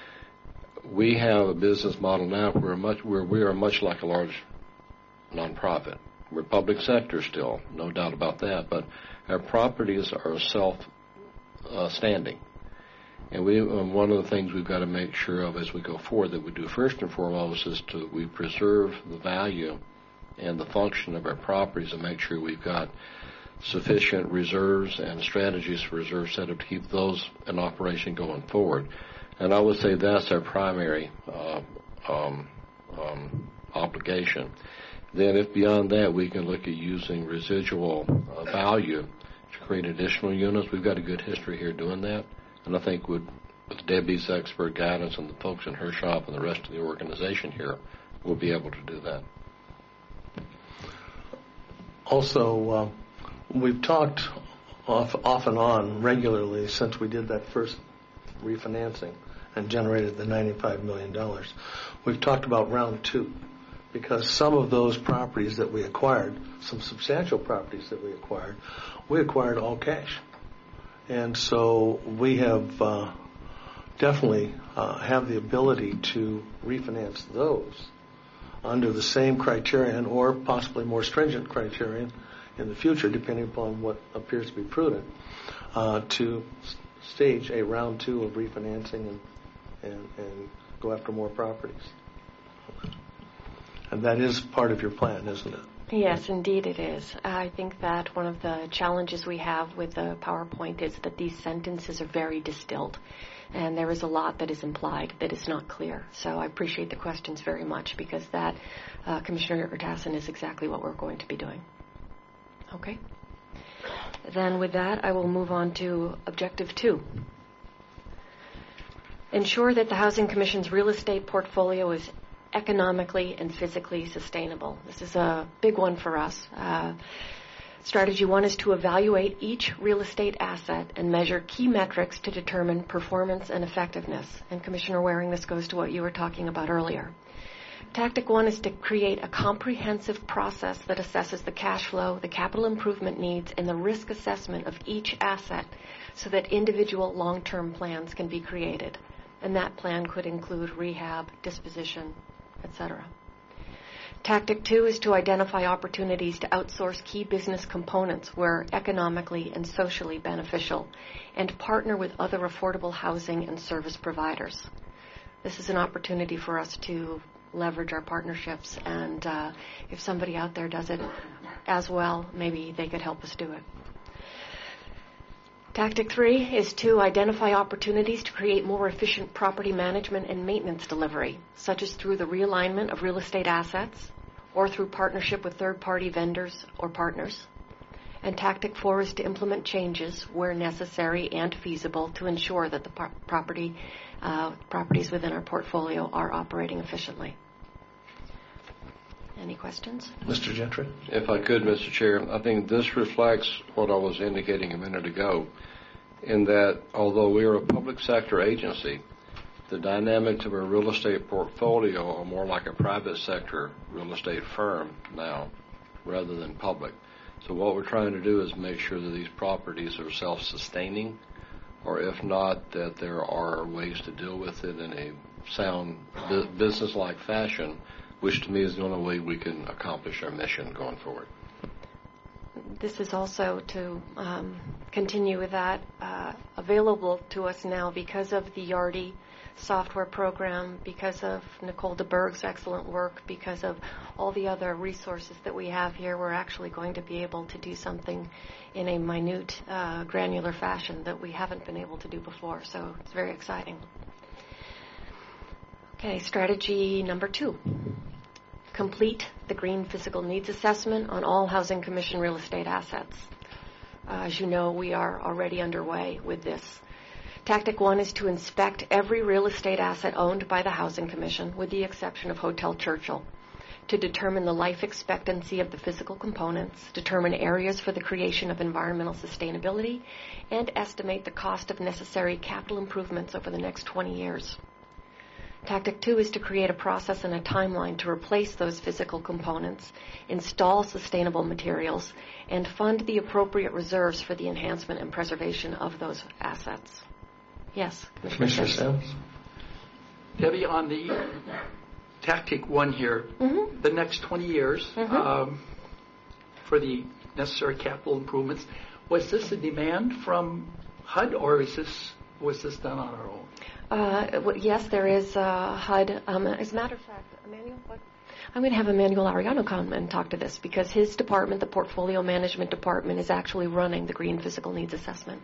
We have a business model now where, much, where we are much like a large nonprofit. We're public sector still, no doubt about that, but our properties are self-standing. Uh, and we, um, one of the things we've got to make sure of as we go forward that we do first and foremost is to we preserve the value and the function of our properties and make sure we've got sufficient reserves and strategies for reserve setup to keep those in operation going forward. And I would say that's our primary uh, um, um, obligation. Then if beyond that we can look at using residual uh, value to create additional units, we've got a good history here doing that. And I think with, with Debbie's expert guidance and the folks in her shop and the rest of the organization here, we'll be able to do that. Also, uh, we've talked off, off and on regularly since we did that first refinancing and generated the ninety-five million dollars. We've talked about round two because some of those properties that we acquired, some substantial properties that we acquired, we acquired all cash. And so we have uh, definitely uh, have the ability to refinance those under the same criterion or possibly more stringent criterion in the future, depending upon what appears to be prudent, uh, to stage a round two of refinancing and, and, and go after more properties. And that is part of your plan, isn't it? Yes, indeed it is. I think that one of the challenges we have with the PowerPoint is that these sentences are very distilled, and there is a lot that is implied that is not clear. So I appreciate the questions very much because that, uh, Commissioner Urtasun, is exactly what we're going to be doing. Okay. Then with that, I will move on to Objective two. Ensure that the Housing Commission's real estate portfolio is economically and physically sustainable. This is a big one for us. Uh, strategy one is to evaluate each real estate asset and measure key metrics to determine performance and effectiveness. And Commissioner Waring, this goes to what you were talking about earlier. Tactic one is to create a comprehensive process that assesses the cash flow, the capital improvement needs, and the risk assessment of each asset so that individual long-term plans can be created. And that plan could include rehab, disposition, et cetera. Tactic two is to identify opportunities to outsource key business components where economically and socially beneficial, and partner with other affordable housing and service providers. This is an opportunity for us to leverage our partnerships, and uh, if somebody out there does it as well, maybe they could help us do it. Tactic three is to identify opportunities to create more efficient property management and maintenance delivery, such as through the realignment of real estate assets or through partnership with third-party vendors or partners. And Tactic four is to implement changes where necessary and feasible to ensure that the par- property uh, properties within our portfolio are operating efficiently. Any questions? Mister Gentry? If I could, Mister Chair, I think this reflects what I was indicating a minute ago, in that although we are a public sector agency, the dynamics of our real estate portfolio are more like a private sector real estate firm now, rather than public. So what we're trying to do is make sure that these properties are self-sustaining, or if not, that there are ways to deal with it in a sound bu- business-like fashion, which to me is the only way we can accomplish our mission going forward. This is also to um, continue with that, uh, available to us now because of the Yardi software program, because of Nicole DeBerg's excellent work, because of all the other resources that we have here. We're actually going to be able to do something in a minute, uh, granular fashion that we haven't been able to do before, so it's very exciting. Okay, strategy number two. Complete the Green Physical Needs Assessment on all Housing Commission real estate assets. Uh, as you know, we are already underway with this. Tactic one is to inspect every real estate asset owned by the Housing Commission, with the exception of Hotel Churchill, to determine the life expectancy of the physical components, determine areas for the creation of environmental sustainability, and estimate the cost of necessary capital improvements over the next twenty years. Tactic two is to create a process and a timeline to replace those physical components, install sustainable materials, and fund the appropriate reserves for the enhancement and preservation of those assets. Yes, Commissioner Sims? Debbie, on the Tactic one here, Mm-hmm. the next twenty years Mhm. um, for the necessary capital improvements, was this a demand from H U D, or is this was this done on our own? Uh, well, yes, there is uh, H U D. Um, as a matter of fact, Emmanuel, what? I'm going to have Emmanuel Ariano come and talk to this, because his department, the Portfolio Management Department, is actually running the Green Physical Needs Assessment.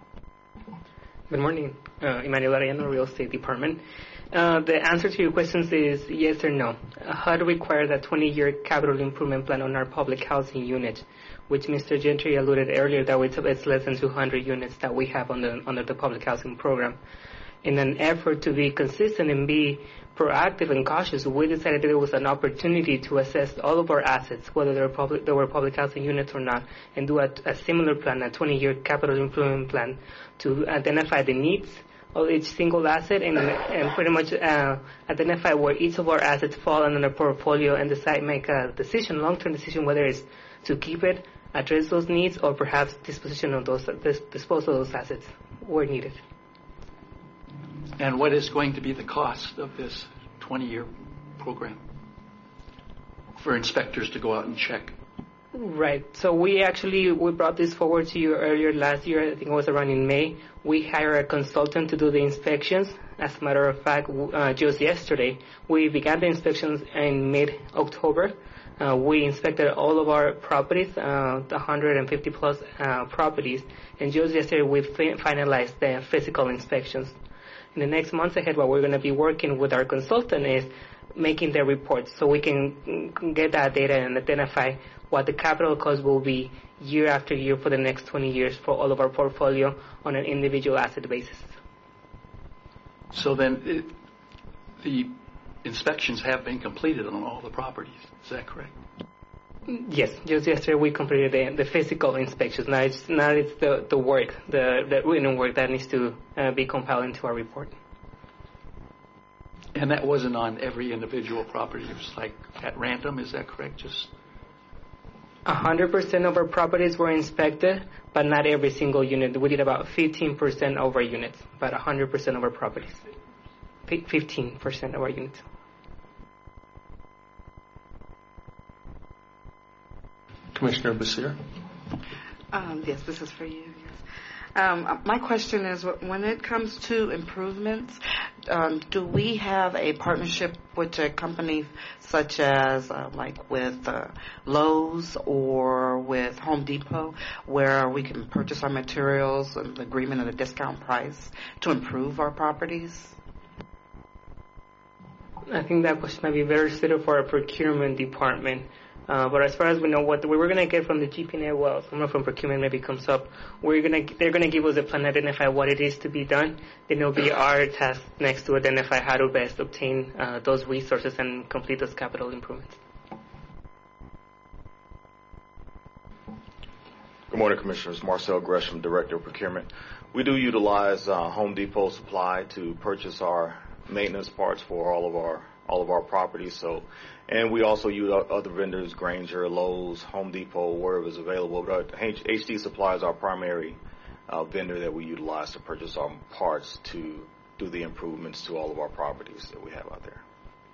Good morning, uh, Emmanuel Arellano, Real Estate Department. Uh, the answer to your questions is yes or no. Uh, H U D requires a twenty-year capital improvement plan on our public housing unit, which Mister Gentry alluded earlier that it's less than two hundred units that we have on the, under the public housing program. In an effort to be consistent and be proactive and cautious, we decided that it was an opportunity to assess all of our assets, whether they were public, they were public housing units or not, and do a, a similar plan, a twenty-year capital improvement plan, to identify the needs of each single asset and, and pretty much uh, identify where each of our assets fall in our portfolio, and decide, make a decision, long-term decision, whether it's to keep it, address those needs, or perhaps disposition of those, dis, dispose of those assets where needed. And what is going to be the cost of this twenty-year program for inspectors to go out and check? Right. So we actually, we brought this forward to you earlier last year. I think it was around in May. We hired a consultant to do the inspections. As a matter of fact, uh, just yesterday, we began the inspections in mid-October. Uh, we inspected all of our properties, uh, the one hundred fifty plus uh, properties, and just yesterday we fi- finalized the physical inspections. In the next months ahead, what we're going to be working with our consultant is making the reports, so we can get that data and identify what the capital cost will be year after year for the next twenty years for all of our portfolio on an individual asset basis. So then it, the inspections have been completed on all the properties. Is that correct? Yes, just yesterday we completed the, the physical inspections. Now it's now it's the, the work, the, the written work that needs to uh, be compiled into our report. And that wasn't on every individual property. It was like at random. Is that correct? Just one hundred percent of our properties were inspected, but not every single unit. We did about fifteen percent of our units, about one hundred percent of our properties. fifteen percent of our units. Commissioner Basir. Um, yes, this is for you. Yes. Um, my question is, when it comes to improvements, um, do we have a partnership with a company such as, uh, like with uh, Lowe's or with Home Depot, where we can purchase our materials and the agreement at a discount price to improve our properties? I think that question might be better suited for our procurement department. Uh, but as far as we know what we we're going to get from the G P N A, well, someone from procurement maybe comes up, we're gonna they're going to give us a plan, identify what it is to be done. Then it'll be our task next to identify how to best obtain uh, those resources and complete those capital improvements. Good morning, Commissioners. Marcel Gresham, Director of Procurement. We do utilize uh, Home Depot Supply to purchase our maintenance parts for all of our all of our properties. So, and we also use other vendors, Grainger, Lowe's, Home Depot, wherever is available. But H D Supply is our primary uh, vendor that we utilize to purchase our parts to do the improvements to all of our properties that we have out there.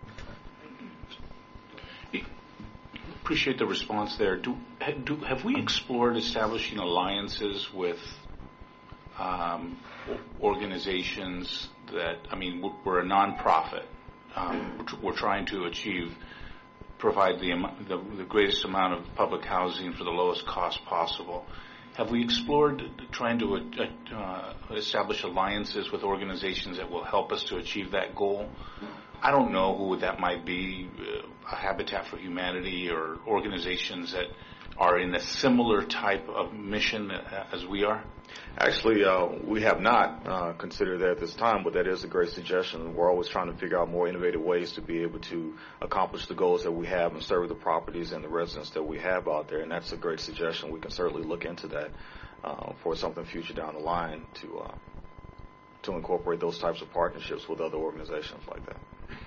Appreciate the response there. Do, do have we explored establishing alliances with um, organizations that, I mean, we're a nonprofit. Um, we're trying to achieve, provide the, the the greatest amount of public housing for the lowest cost possible. Have we explored trying to uh, establish alliances with organizations that will help us to achieve that goal? I don't know who that might be, uh, a Habitat for Humanity or organizations that are in a similar type of mission as we are? Actually, uh, we have not uh, considered that at this time, but that is a great suggestion. We're always trying to figure out more innovative ways to be able to accomplish the goals that we have and serve the properties and the residents that we have out there, and that's a great suggestion. We can certainly look into that uh, for something future down the line to uh, to incorporate those types of partnerships with other organizations like that.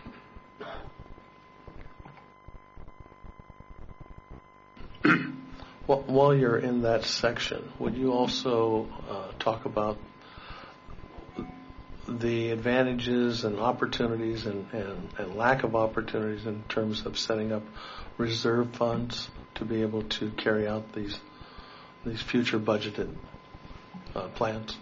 Well, while you're in that section, would you also uh, talk about the advantages and opportunities and, and, and lack of opportunities in terms of setting up reserve funds to be able to carry out these these future budgeted uh, plans?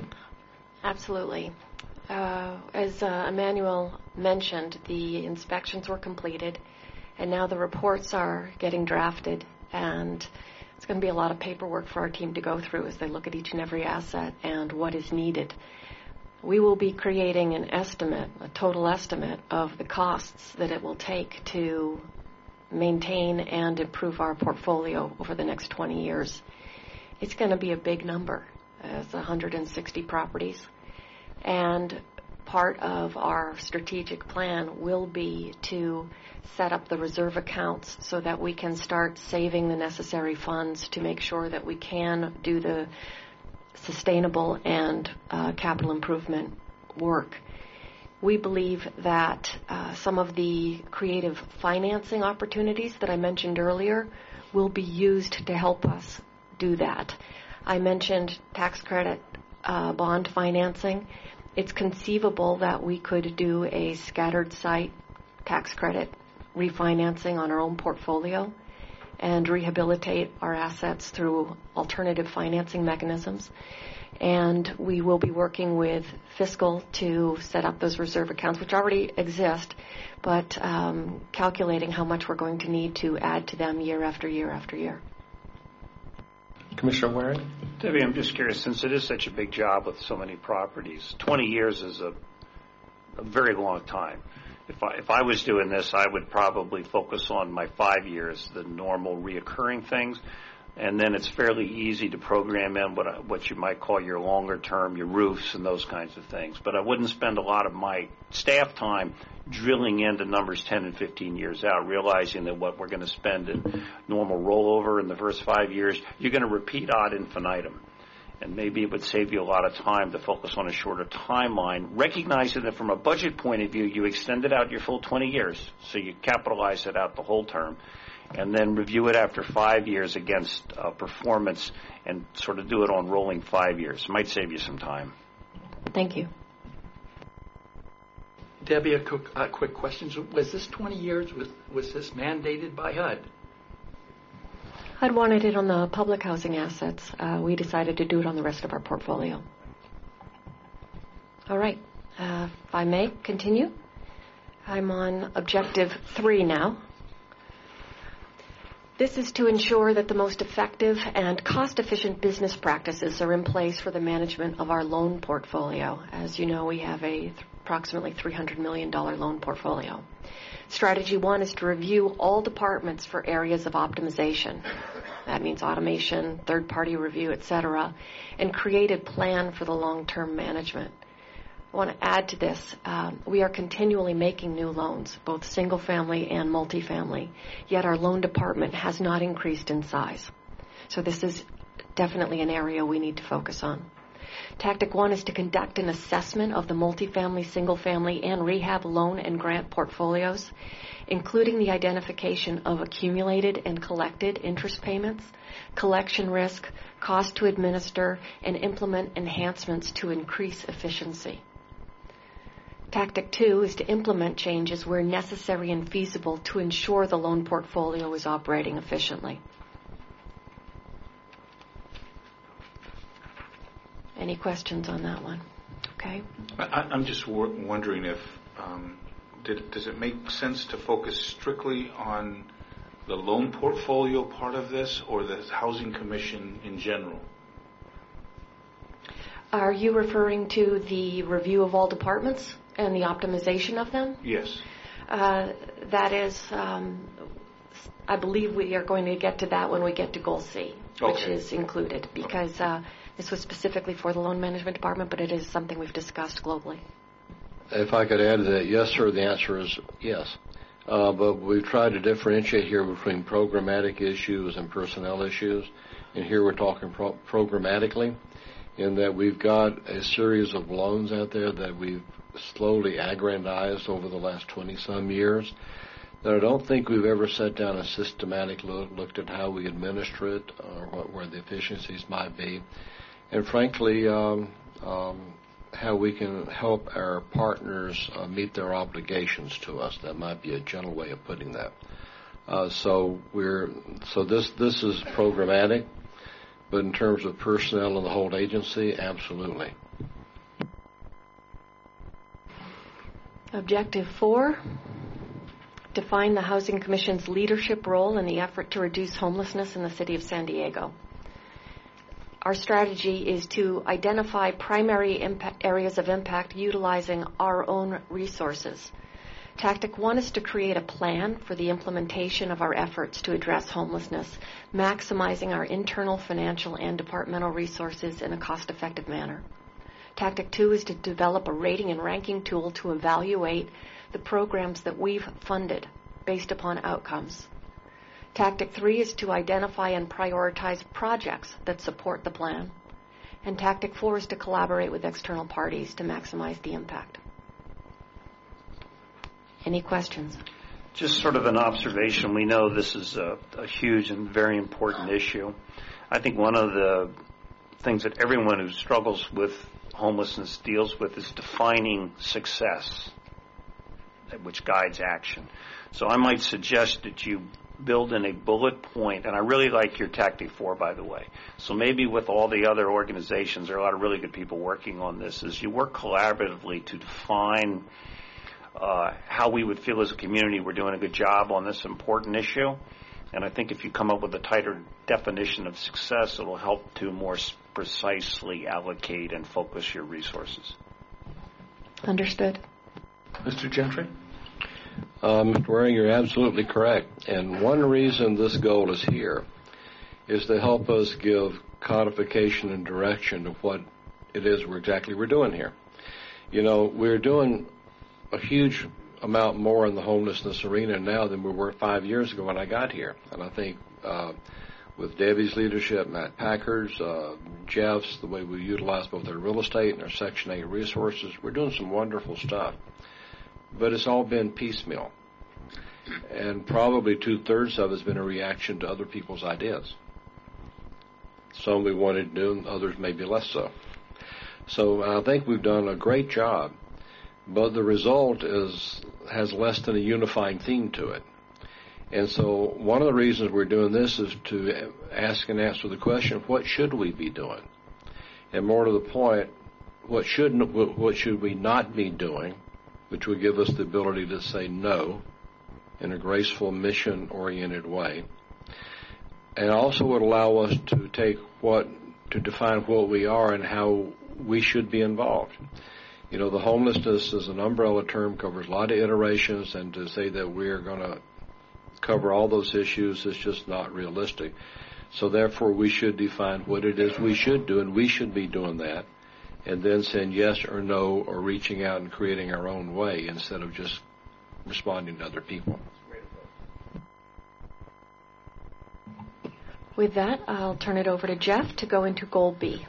Absolutely. Uh, as uh, Emmanuel mentioned, the inspections were completed, and now the reports are getting drafted, and it's going to be a lot of paperwork for our team to go through as they look at each and every asset and what is needed. We will be creating an estimate, a total estimate of the costs that it will take to maintain and improve our portfolio over the next twenty years. It's going to be a big number. It's one hundred sixty properties. And part of our strategic plan will be to set up the reserve accounts so that we can start saving the necessary funds to make sure that we can do the sustainable and uh, capital improvement work. We believe that uh, some of the creative financing opportunities that I mentioned earlier will be used to help us do that. I mentioned tax credit uh, bond financing. It's conceivable that we could do a scattered site tax credit refinancing on our own portfolio and rehabilitate our assets through alternative financing mechanisms. And we will be working with fiscal to set up those reserve accounts, which already exist, but um, calculating how much we're going to need to add to them year after year after year. Commissioner Waring? Debbie, I'm just curious, since it is such a big job with so many properties, twenty years is a, a very long time. If I, if I was doing this, I would probably focus on my five years, the normal reoccurring things, and then it's fairly easy to program in what what you might call your longer term, your roofs and those kinds of things. But I wouldn't spend a lot of my staff time drilling into numbers ten and fifteen years out, realizing that what we're going to spend in normal rollover in the first five years, you're going to repeat ad infinitum. And maybe it would save you a lot of time to focus on a shorter timeline, recognizing that from a budget point of view, you extended out your full twenty years, so you capitalize it out the whole term, and then review it after five years against uh, performance and sort of do it on rolling five years. It might save you some time. Thank you. Debbie, a quick, uh, quick question. Was this twenty years, was, was this mandated by H U D? I'd wanted it on the public housing assets. Uh, we decided to do it on the rest of our portfolio. All right. Uh, if I may continue, I'm on objective three now. This is to ensure that the most effective and cost-efficient business practices are in place for the management of our loan portfolio. As you know, we have a th- approximately three hundred million dollars loan portfolio. Strategy one is to review all departments for areas of optimization. That means automation, third-party review, et cetera, and create a plan for the long-term management. I want to add to this, um, we are continually making new loans, both single-family and multifamily, yet our loan department has not increased in size. So this is definitely an area we need to focus on. Tactic one is to conduct an assessment of the multifamily, single-family, and rehab loan and grant portfolios, including the identification of accumulated and collected interest payments, collection risk, cost to administer, and implement enhancements to increase efficiency. Tactic two is to implement changes where necessary and feasible to ensure the loan portfolio is operating efficiently. Any questions on that one? Okay. I, I'm just wor- wondering if, um, did, does it make sense to focus strictly on the loan portfolio part of this or the Housing Commission in general? Are you referring to the review of all departments and the optimization of them? Yes. Uh, that is, um, I believe we are going to get to that when we get to Goal C, which Okay. is included, because uh, this was specifically for the loan management department, but it is something we've discussed globally. If I could add to that, yes, sir, the answer is yes. Uh, but we've tried to differentiate here between programmatic issues and personnel issues. And here we're talking pro- programmatically, in that we've got a series of loans out there that we've slowly aggrandized over the last twenty-some years that I don't think we've ever sat down and systematically look, looked at how we administer it or what, where the efficiencies might be. And frankly, um, um, how we can help our partners uh, meet their obligations to us. That might be a gentle way of putting that. Uh, so we're so this this is programmatic, but in terms of personnel and the whole agency, absolutely. Objective four, define the Housing Commission's leadership role in the effort to reduce homelessness in the city of San Diego. Our strategy is to identify primary impact areas of impact utilizing our own resources. Tactic one is to create a plan for the implementation of our efforts to address homelessness, maximizing our internal, financial, and departmental resources in a cost-effective manner. Tactic two is to develop a rating and ranking tool to evaluate the programs that we've funded based upon outcomes. Tactic three is to identify and prioritize projects that support the plan. And Tactic four is to collaborate with external parties to maximize the impact. Any questions? Just sort of an observation. We know this is a, a huge and very important issue. I think one of the things that everyone who struggles with homelessness deals with is defining success, which guides action. So I might suggest that you build in a bullet point, and I really like your Tactic four, by the way. So maybe with all the other organizations, there are a lot of really good people working on this, is you work collaboratively to define uh, how we would feel as a community we're doing a good job on this important issue. And I think if you come up with a tighter definition of success, it will help to more precisely allocate and focus your resources. Understood. Mister Gentry? Uh, Mister Waring, you're absolutely correct. And one reason this goal is here is to help us give codification and direction to what it is we're exactly we're doing here. You know, we're doing a huge amount more in the homelessness arena now than we were five years ago when I got here. And I think uh, with Debbie's leadership, Matt Packard's, uh, Jeff's, the way we utilize both our real estate and our Section eight resources, we're doing some wonderful stuff. But it's all been piecemeal. And probably two-thirds of it has been a reaction to other people's ideas. Some we wanted to do, and others maybe less so. So I think we've done a great job, but the result is has less than a unifying theme to it. And so one of the reasons we're doing this is to ask and answer the question, what should we be doing? And more to the point, what should, what should we not be doing, which would give us the ability to say no in a graceful, mission-oriented way. And also would allow us to take what, to define what we are and how we should be involved. You know, the homelessness is an umbrella term, covers a lot of iterations, and to say that we're going to cover all those issues is just not realistic. So therefore, we should define what it is we should do, and we should be doing that, and then saying yes or no, or reaching out and creating our own way instead of just responding to other people. With that, I'll turn it over to Jeff to go into Goal B.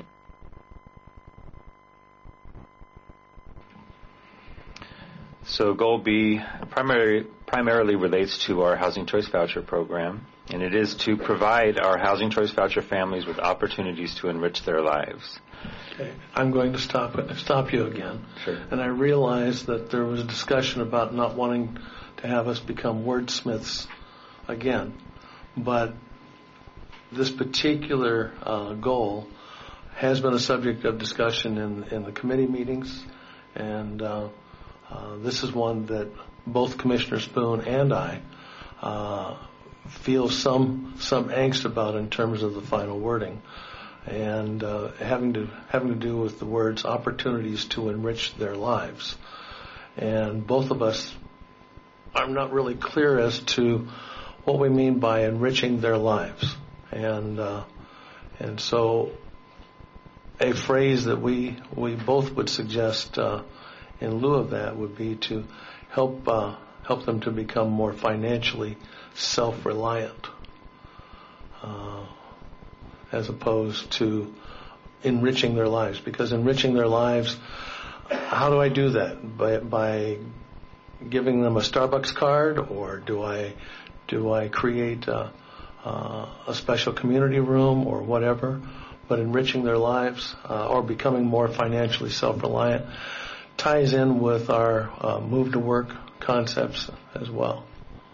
So Goal B primarily, primarily relates to our Housing Choice Voucher program, and it is to provide our Housing Choice Voucher families with opportunities to enrich their lives. Okay. I'm going to stop stop you again. Sure. And I realize that there was a discussion about not wanting to have us become wordsmiths again, but this particular uh, goal has been a subject of discussion in, in the committee meetings, and uh, uh, this is one that both Commissioner Spoon and I uh, feel some some angst about in terms of the final wording, and uh, having to having to do with the words opportunities to enrich their lives. And both of us are not really clear as to what we mean by enriching their lives. And uh, and so a phrase that we we both would suggest uh, in lieu of that would be to help uh, help them to become more financially self-reliant, uh, as opposed to enriching their lives. Because enriching their lives, how do I do that? By by giving them a Starbucks card, or do I do I create a, uh, a special community room or whatever? But enriching their lives uh, or becoming more financially self-reliant ties in with our uh, move to work concepts as well.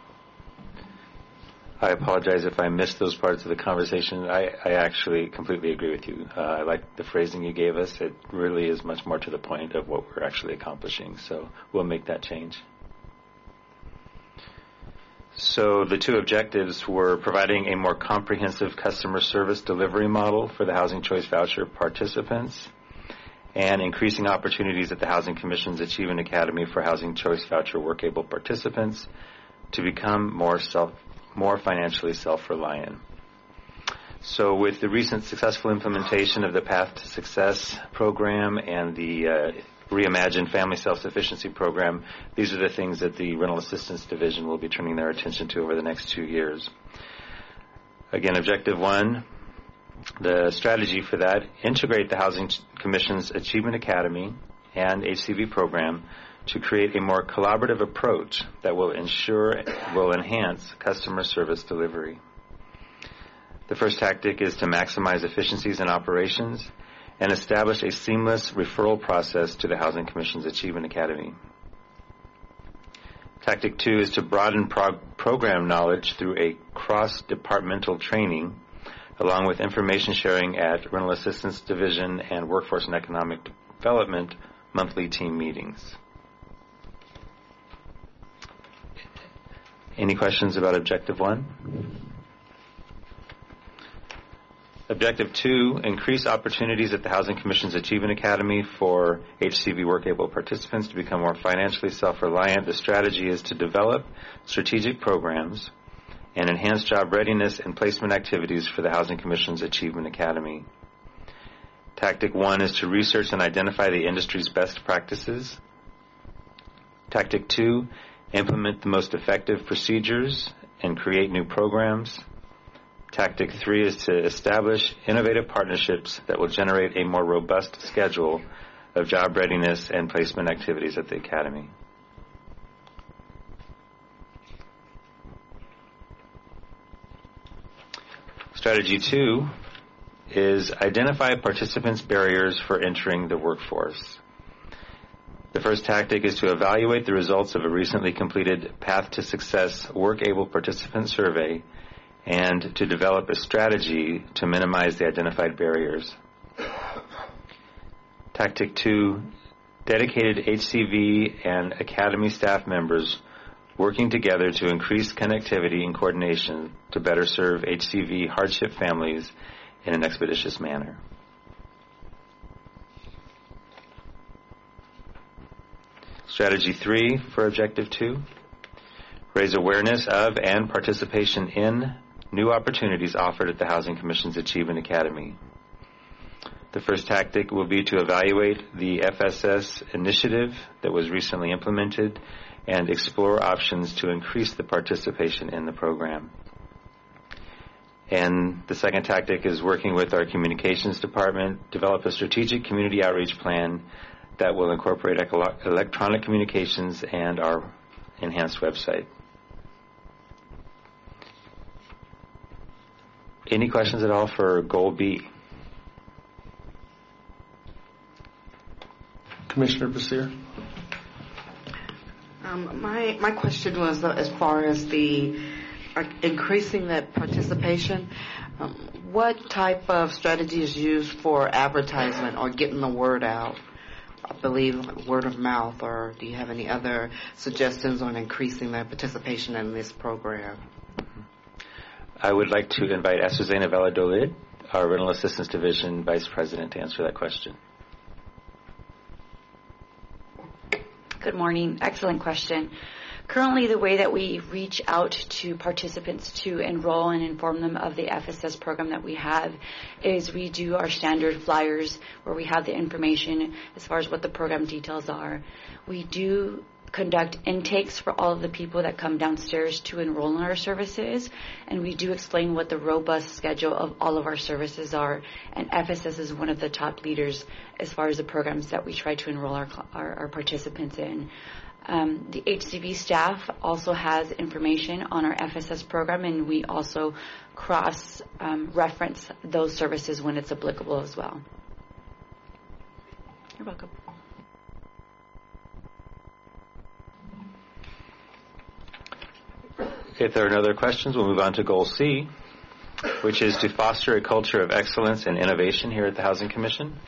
I apologize if I missed those parts of the conversation. I, I actually completely agree with you. Uh, I like the phrasing you gave us. It really is much more to the point of what we're actually accomplishing. So we'll make that change. So the two objectives were providing a more comprehensive customer service delivery model for the Housing Choice Voucher participants and increasing opportunities at the Housing Commission's Achievement Academy for Housing Choice Voucher work-able participants to become more self more financially self-reliant. So with the recent successful implementation of the Path to Success program and the uh, Reimagined Family Self-Sufficiency program, these are the things that the Rental Assistance Division will be turning their attention to over the next two years. Again, objective one, the strategy for that, integrate the Housing Commission's Achievement Academy and H C V program to create a more collaborative approach that will ensure, will enhance customer service delivery. The first tactic is to maximize efficiencies in operations and establish a seamless referral process to the Housing Commission's Achievement Academy. Tactic two is to broaden prog- program knowledge through a cross-departmental training, along with information sharing at Rental Assistance Division and Workforce and Economic Development monthly team meetings. Any questions about objective one? Objective two, increase opportunities at the Housing Commission's Achievement Academy for H C V work-able participants to become more financially self-reliant. The strategy is to develop strategic programs and enhance job readiness and placement activities for the Housing Commission's Achievement Academy. Tactic one is to research and identify the industry's best practices. Tactic two, implement the most effective procedures and create new programs. Tactic three is to establish innovative partnerships that will generate a more robust schedule of job readiness and placement activities at the Academy. Strategy two is identify participants' barriers for entering the workforce. The first tactic is to evaluate the results of a recently completed Path to Success Work-Able Participant Survey and to develop a strategy to minimize the identified barriers. Tactic two, dedicated H C V and Academy staff members working together to increase connectivity and coordination to better serve H C V hardship families in an expeditious manner. Strategy three for Objective two, raise awareness of and participation in new opportunities offered at the Housing Commission's Achievement Academy. The first tactic will be to evaluate the F S S initiative that was recently implemented and explore options to increase the participation in the program. And the second tactic is working with our communications department, develop a strategic community outreach plan that will incorporate electronic communications and our enhanced website. Any questions at all for Goal B? Commissioner Basir? Um, my my question was uh, as far as the uh, increasing that participation. Um, what type of strategy is used for advertisement or getting the word out? I believe word of mouth, or do you have any other suggestions on increasing that participation in this program? I would like to invite Azucena Valladolid, our Rental Assistance Division Vice President, to answer that question. Good morning. Excellent question. Currently, the way that we reach out to participants to enroll and inform them of the F S S program that we have is we do our standard flyers where we have the information as far as what the program details are. We do conduct intakes for all of the people that come downstairs to enroll in our services, and we do explain what the robust schedule of all of our services are, and F S S is one of the top leaders as far as the programs that we try to enroll our, our, our participants in. Um, the H C V staff also has information on our F S S program, and we also cross-reference um, those services when it's applicable as well. You're welcome. If there are no other questions, we'll move on to Goal C, which is to foster a culture of excellence and innovation here at the Housing Commission.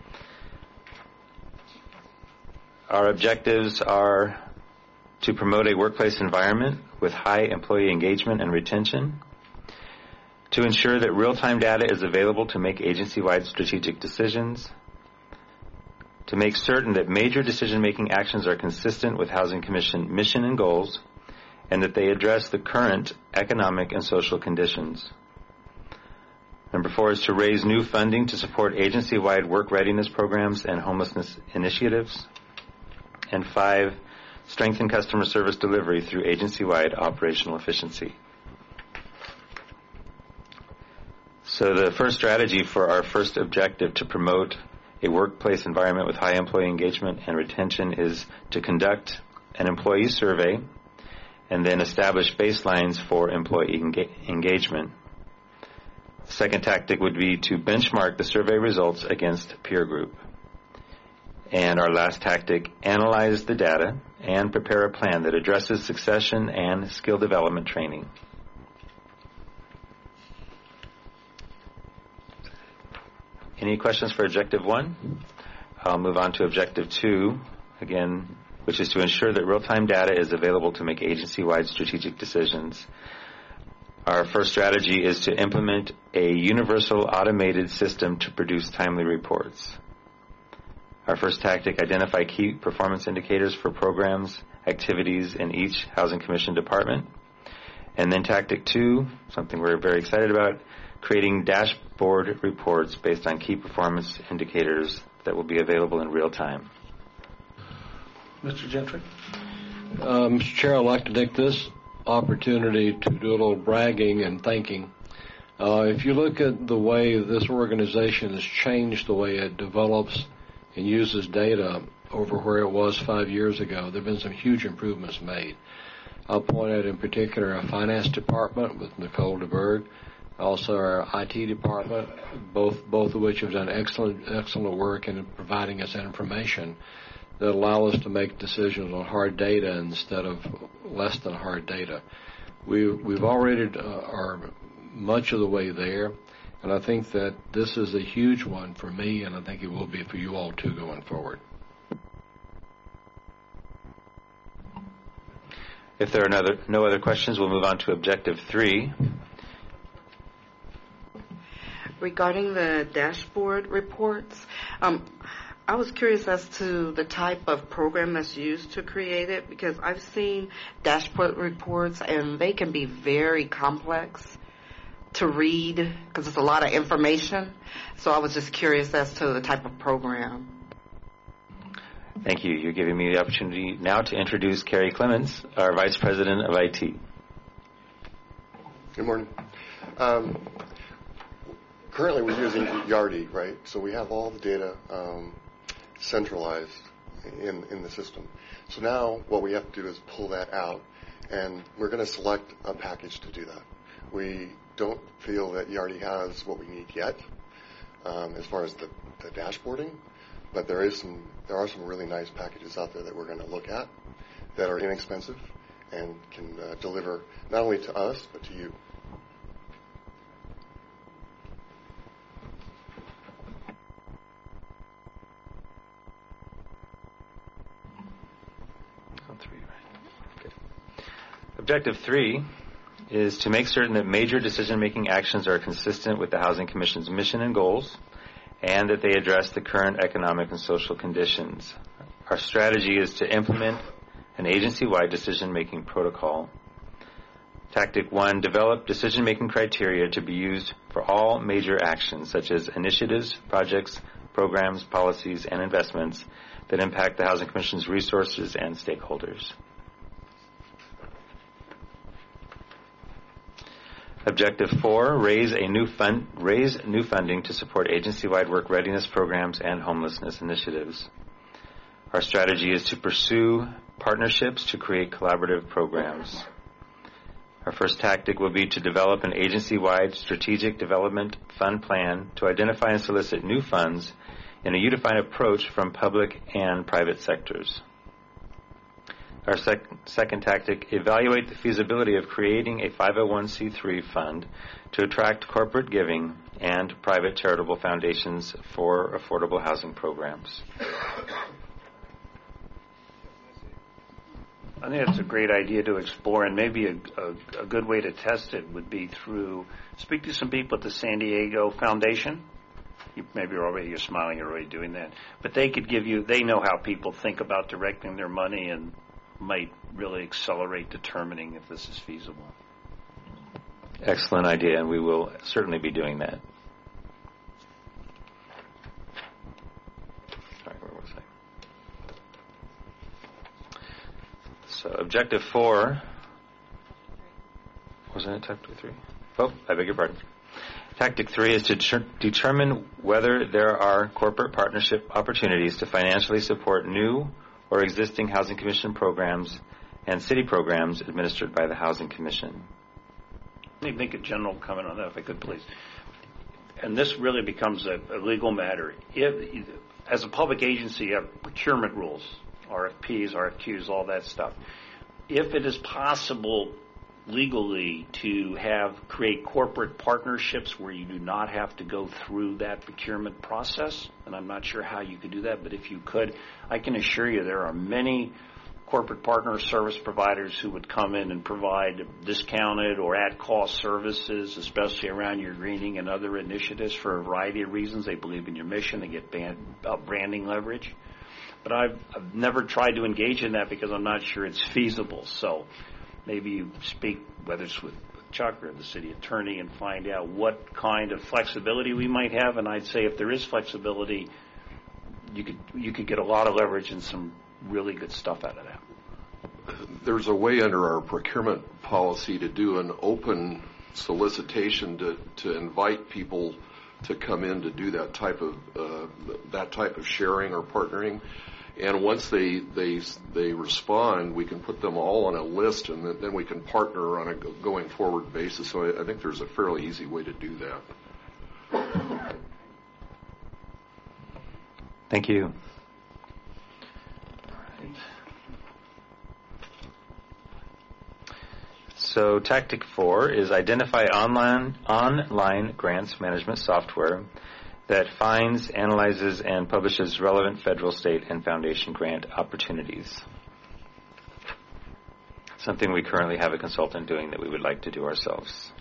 Our objectives are to promote a workplace environment with high employee engagement and retention, to ensure that real-time data is available to make agency-wide strategic decisions, to make certain that major decision-making actions are consistent with Housing Commission mission and goals, and that they address the current economic and social conditions. Number four is to raise new funding to support agency-wide work readiness programs and homelessness initiatives. And five, strengthen customer service delivery through agency-wide operational efficiency. So the first strategy for our first objective to promote a workplace environment with high employee engagement and retention is to conduct an employee survey and then establish baselines for employee enga- engagement. The second tactic would be to benchmark the survey results against peer group. And our last tactic, analyze the data and prepare a plan that addresses succession and skill development training. Any questions for Objective one? I'll move on to Objective two, again, which is to ensure that real-time data is available to make agency-wide strategic decisions. Our first strategy is to implement a universal automated system to produce timely reports. Our first tactic, identify key performance indicators for programs, activities in each Housing Commission department. And then tactic two, something we're very excited about, creating dashboard reports based on key performance indicators that will be available in real time. Mister Gentry? Uh, Mister Chair, I'd like to take this opportunity to do a little bragging and thanking. Uh, if you look at the way this organization has changed the way it develops and uses data over where it was five years ago, there have been some huge improvements made. I'll point out in particular our finance department with Nicole DeBerg, also our I T department, both both of which have done excellent excellent work in providing us that information. that allow us to make decisions on hard data instead of less than hard data. We, we've already uh, are much of the way there, and I think that this is a huge one for me, and I think it will be for you all too going forward. If there are no other, no other questions, we'll move on to objective three. Regarding the dashboard reports, um, I was curious as to the type of program that's used to create it, because I've seen dashboard reports and they can be very complex to read because it's a lot of information. So I was just curious as to the type of program. Thank you. You're giving me the opportunity now to introduce Carrie Clements, our Vice President of I T. Good morning. Um, currently we're using Yardi, right? So we have all the data um, centralized in, in the system. So now what we have to do is pull that out, and we're going to select a package to do that. We don't feel that Yardi has what we need yet um, as far as the, the dashboarding, but there is some there are some really nice packages out there that we're going to look at that are inexpensive and can uh, deliver not only to us but to you. Objective three is to make certain that major decision-making actions are consistent with the Housing Commission's mission and goals, and that they address the current economic and social conditions. Our strategy is to implement an agency-wide decision-making protocol. Tactic one, develop decision-making criteria to be used for all major actions, such as initiatives, projects, programs, policies, and investments that impact the Housing Commission's resources and stakeholders. Objective four, raise a new fund, raise new funding to support agency-wide work readiness programs and homelessness initiatives. Our strategy is to pursue partnerships to create collaborative programs. Our first tactic will be to develop an agency-wide strategic development fund plan to identify and solicit new funds in a unified approach from public and private sectors. Our sec- second tactic, evaluate the feasibility of creating a five oh one c three fund to attract corporate giving and private charitable foundations for affordable housing programs. I think that's a great idea to explore, and maybe a, a, a good way to test it would be through speak to some people at the San Diego Foundation. You, maybe you're already, you're smiling, you're already doing that. But they could give you, they know how people think about directing their money and might really accelerate determining if this is feasible. Excellent idea, and we will certainly be doing that. Sorry, where was I? So objective four, wasn't it tactic three? Oh, I beg your pardon. Tactic three is to deter- determine whether there are corporate partnership opportunities to financially support new or existing Housing Commission programs and city programs administered by the Housing Commission. Let me make a general comment on that, if I could, please. And this really becomes a, a legal matter. If, as a public agency, you have procurement rules, R F Ps, R F Qs, all that stuff. If it is possible legally to have create corporate partnerships where you do not have to go through that procurement process, and I'm not sure how you could do that, but if you could, I can assure you there are many corporate partner service providers who would come in and provide discounted or at-cost services, especially around your greening and other initiatives for a variety of reasons. They believe in your mission. They get band, uh, branding leverage. But I've, I've never tried to engage in that because I'm not sure it's feasible. So maybe you speak, whether it's with Chuck or the city attorney, and find out what kind of flexibility we might have. And I'd say if there is flexibility, you could you could get a lot of leverage and some really good stuff out of that. There's a way under our procurement policy to do an open solicitation to, to invite people to come in to do that type of uh, that type of sharing or partnering. And once they they they respond, we can put them all on a list, and then we can partner on a going forward basis. So I, I think there's a fairly easy way to do that. Thank you. So tactic four is identify online online grants management software that finds, analyzes, and publishes relevant federal, state, and foundation grant opportunities. Something we currently have a consultant doing that we would like to do ourselves.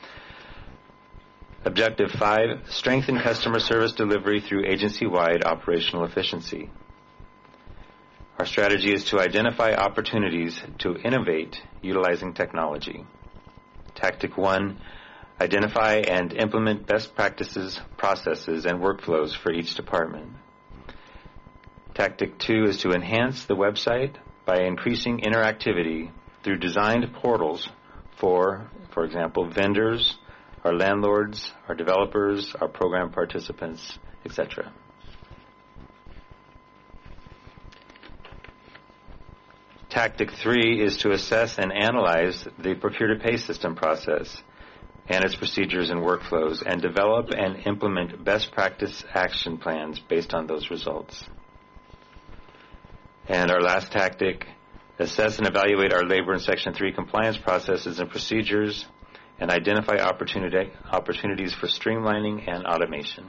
Objective five, strengthen customer service delivery through agency-wide operational efficiency. Our strategy is to identify opportunities to innovate utilizing technology. Tactic one, identify and implement best practices, processes, and workflows for each department. Tactic two is to enhance the website by increasing interactivity through designed portals for, for example, vendors, our landlords, our developers, our program participants, et cetera. Tactic three is to assess and analyze the procure-to-pay system process and its procedures and workflows, and develop and implement best practice action plans based on those results. And our last tactic, assess and evaluate our labor and Section three compliance processes and procedures, and identify opportunity, opportunities for streamlining and automation.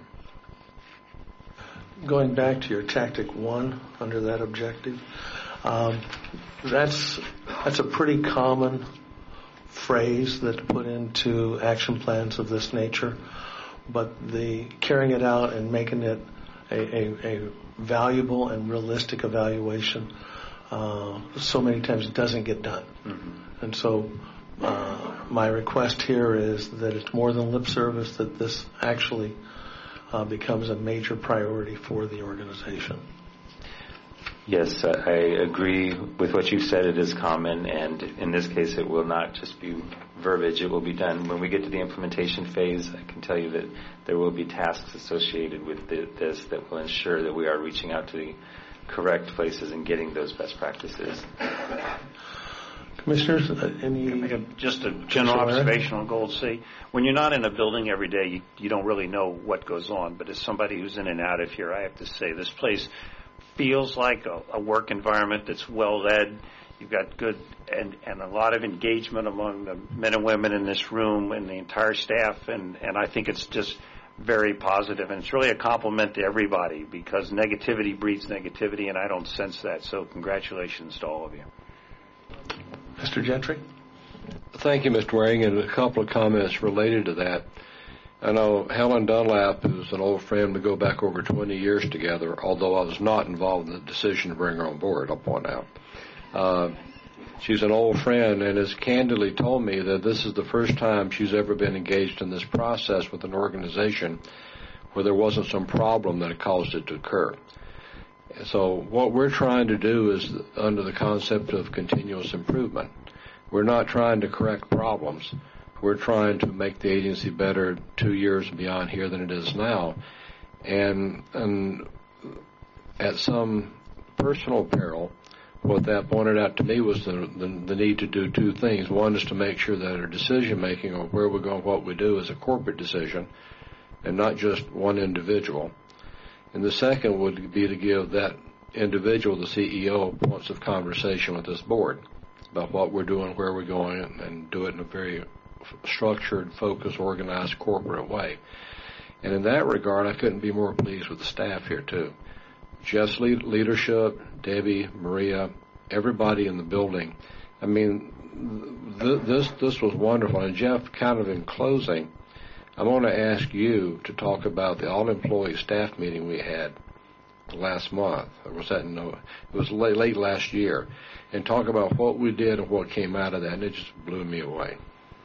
Going back to your tactic one under that objective, um, that's that's a pretty common phrase that's put into action plans of this nature, but the carrying it out and making it a, a, a valuable and realistic evaluation uh, so many times it doesn't get done. Mm-hmm. And so uh, my request here is that it's more than lip service, that this actually uh, becomes a major priority for the organization. Yes, I agree with what you said. It is common, and in this case, it will not just be verbiage. It will be done. When we get to the implementation phase, I can tell you that there will be tasks associated with this that will ensure that we are reaching out to the correct places and getting those best practices. Commissioners, any... Just a general observation on Gold C. When you're not in a building every day, you, you don't really know what goes on, but as somebody who's in and out of here, I have to say this place feels like a, a work environment that's well led. You've got good and, and a lot of engagement among the men and women in this room and the entire staff, and, and I think it's just very positive, and it's really a compliment to everybody because negativity breeds negativity, and I don't sense that, so congratulations to all of you. Mister Gentry? Thank you, Mister Waring, and a couple of comments related to that. I know Helen Dunlap, who's an old friend, we go back over twenty years together, although I was not involved in the decision to bring her on board, I'll point out. Uh, she's an old friend and has candidly told me that this is the first time she's ever been engaged in this process with an organization where there wasn't some problem that caused it to occur. So what we're trying to do is under the concept of continuous improvement. We're not trying to correct problems. We're trying to make the agency better two years beyond here than it is now. And, and at some personal peril, what that pointed out to me was the, the, the need to do two things. One is to make sure that our decision-making on where we're going, what we do is a corporate decision and not just one individual. And the second would be to give that individual, the C E O, points of conversation with this board about what we're doing, where we're going, and, and do it in a very structured, focused, organized, corporate way. And in that regard, I couldn't be more pleased with the staff here, too. Jeff's leadership, Debbie, Maria, everybody in the building. I mean, th- this this was wonderful. And Jeff, kind of in closing, I want to ask you to talk about the all-employee staff meeting we had last month. Or was that no? It was late, late last year, and talk about what we did and what came out of that, and it just blew me away.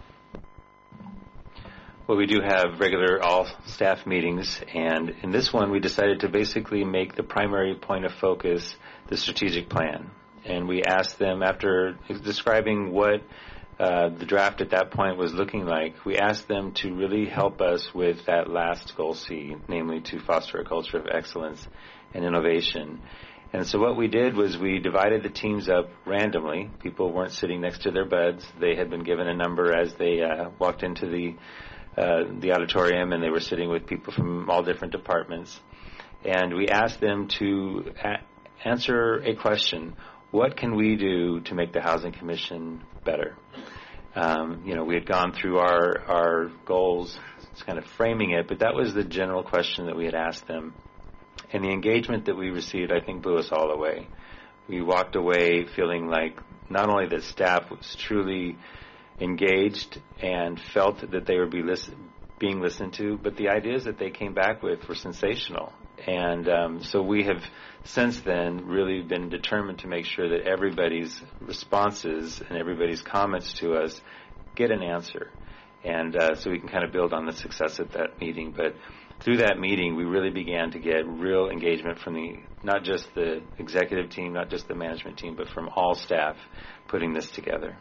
Well, we do have regular all-staff meetings, and in this one we decided to basically make the primary point of focus the strategic plan. And we asked them, after describing what uh, the draft at that point was looking like, we asked them to really help us with that last goal C, namely to foster a culture of excellence and innovation. And so what we did was we divided the teams up randomly. People weren't sitting next to their beds. They had been given a number as they uh, walked into the Uh, the auditorium, and they were sitting with people from all different departments. And we asked them to a- answer a question. What can we do to make the Housing Commission better? Um, you know, we had gone through our, our goals, it's kind of framing it, but that was the general question that we had asked them. And the engagement that we received, I think, blew us all away. We walked away feeling like not only that staff was truly engaged and felt that they were be listen, being listened to, but the ideas that they came back with were sensational. And um, so we have since then really been determined to make sure that everybody's responses and everybody's comments to us get an answer. And uh, so we can kind of build on the success of that meeting. But through that meeting, we really began to get real engagement from the not just the executive team, not just the management team, but from all staff putting this together.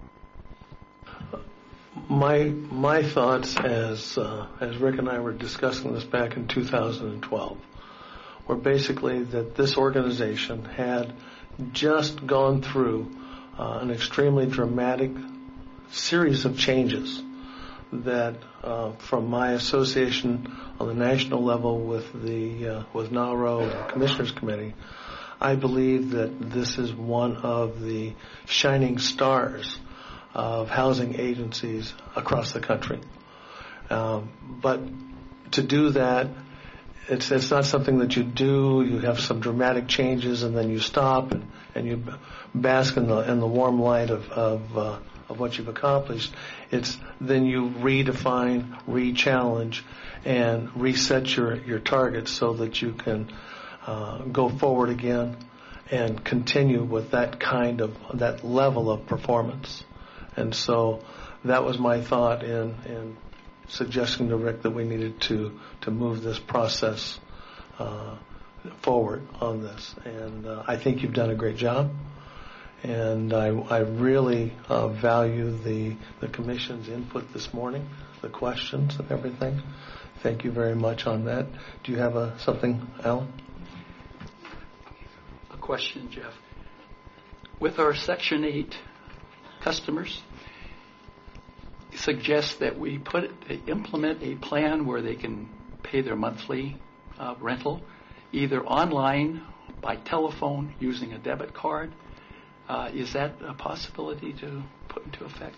My my thoughts, as uh, as Rick and I were discussing this back in two thousand twelve, were basically that this organization had just gone through uh, an extremely dramatic series of changes that, uh, from my association on the national level with the uh, with NARO and the Commissioners Committee, I believe that this is one of the shining stars of housing agencies across the country. Um, but to do that, it's it's not something that you do. You have some dramatic changes and then you stop and, and you bask in the in the warm light of of, uh, of what you've accomplished. It's then you redefine, re-challenge, and reset your your targets so that you can uh, go forward again and continue with that kind of that level of performance. And so that was my thought in, in suggesting to Rick that we needed to, to move this process uh, forward on this. And uh, I think you've done a great job. And I, I really uh, value the, the Commission's input this morning, the questions and everything. Thank you very much on that. Do you have a, something, Alan? A question, Jeff. With our Section eight customers, suggest that we put implement a plan where they can pay their monthly uh, rental either online, by telephone, using a debit card. Uh, is that a possibility to put into effect?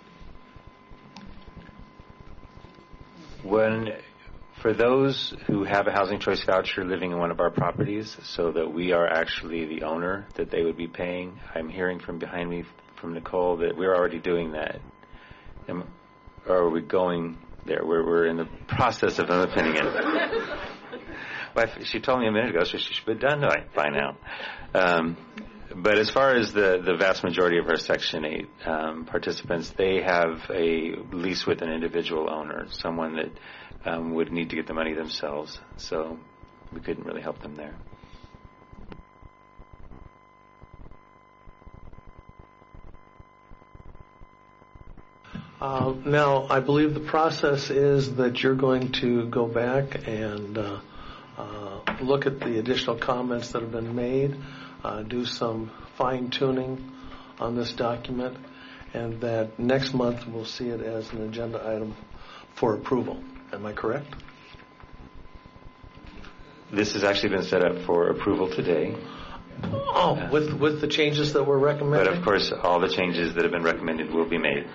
When, for those who have a housing choice voucher living in one of our properties, so that we are actually the owner that they would be paying, I'm hearing from behind me from Nicole that we're already doing that. Am, or are we going there? We're, we're in the process of implementing it. Well, she told me a minute ago, so she should be done by now. Um, but as far as the, the vast majority of our Section eight um, participants, they have a lease with an individual owner, someone that um, would need to get the money themselves. So we couldn't really help them there. Uh, now, I believe the process is that you're going to go back and uh, uh, look at the additional comments that have been made, uh, do some fine-tuning on this document, and that next month we'll see it as an agenda item for approval. Am I correct? This has actually been set up for approval today. Oh, uh, with with the changes that were recommended? But of course, all the changes that have been recommended will be made.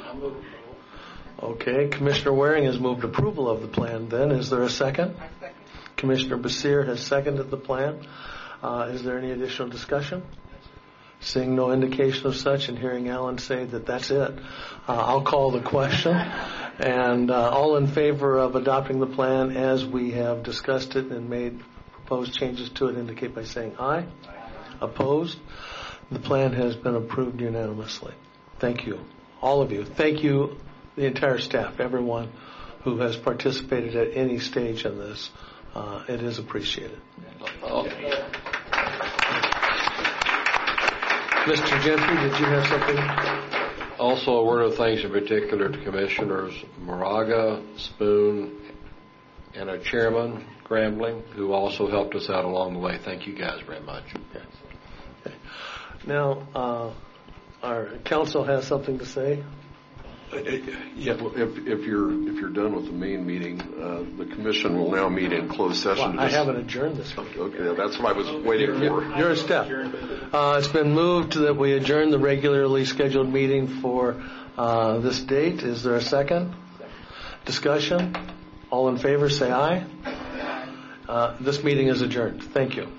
Okay, Commissioner Waring has moved approval of the plan then. Is there a second? I second. Commissioner Basir has seconded the plan. Uh, is there any additional discussion? Seeing no indication of such and hearing Alan say that that's it, uh, I'll call the question. And uh, all in favor of adopting the plan as we have discussed it and made proposed changes to it indicate by saying aye. Aye. Opposed? The plan has been approved unanimously. Thank you. All of you. Thank you, the entire staff, everyone who has participated at any stage in this. Uh, it is appreciated. Oh. Mister Gentry, did you have something? Also, a word of thanks in particular to Commissioners Moraga, Spoon, and our Chairman, Grambling, who also helped us out along the way. Thank you guys very much. Yes. Okay. Now, uh, our council has something to say. Yeah, well, if, if you're if you're done with the main meeting, uh, the commission will now meet in closed session. Well, I haven't adjourned this week. Okay, that's what I was waiting you're, for. You're a step. Uh, it's been moved that we adjourn the regularly scheduled meeting for uh, this date. Is there a second? Second. Discussion? All in favor, say aye. Uh, this meeting is adjourned. Thank you.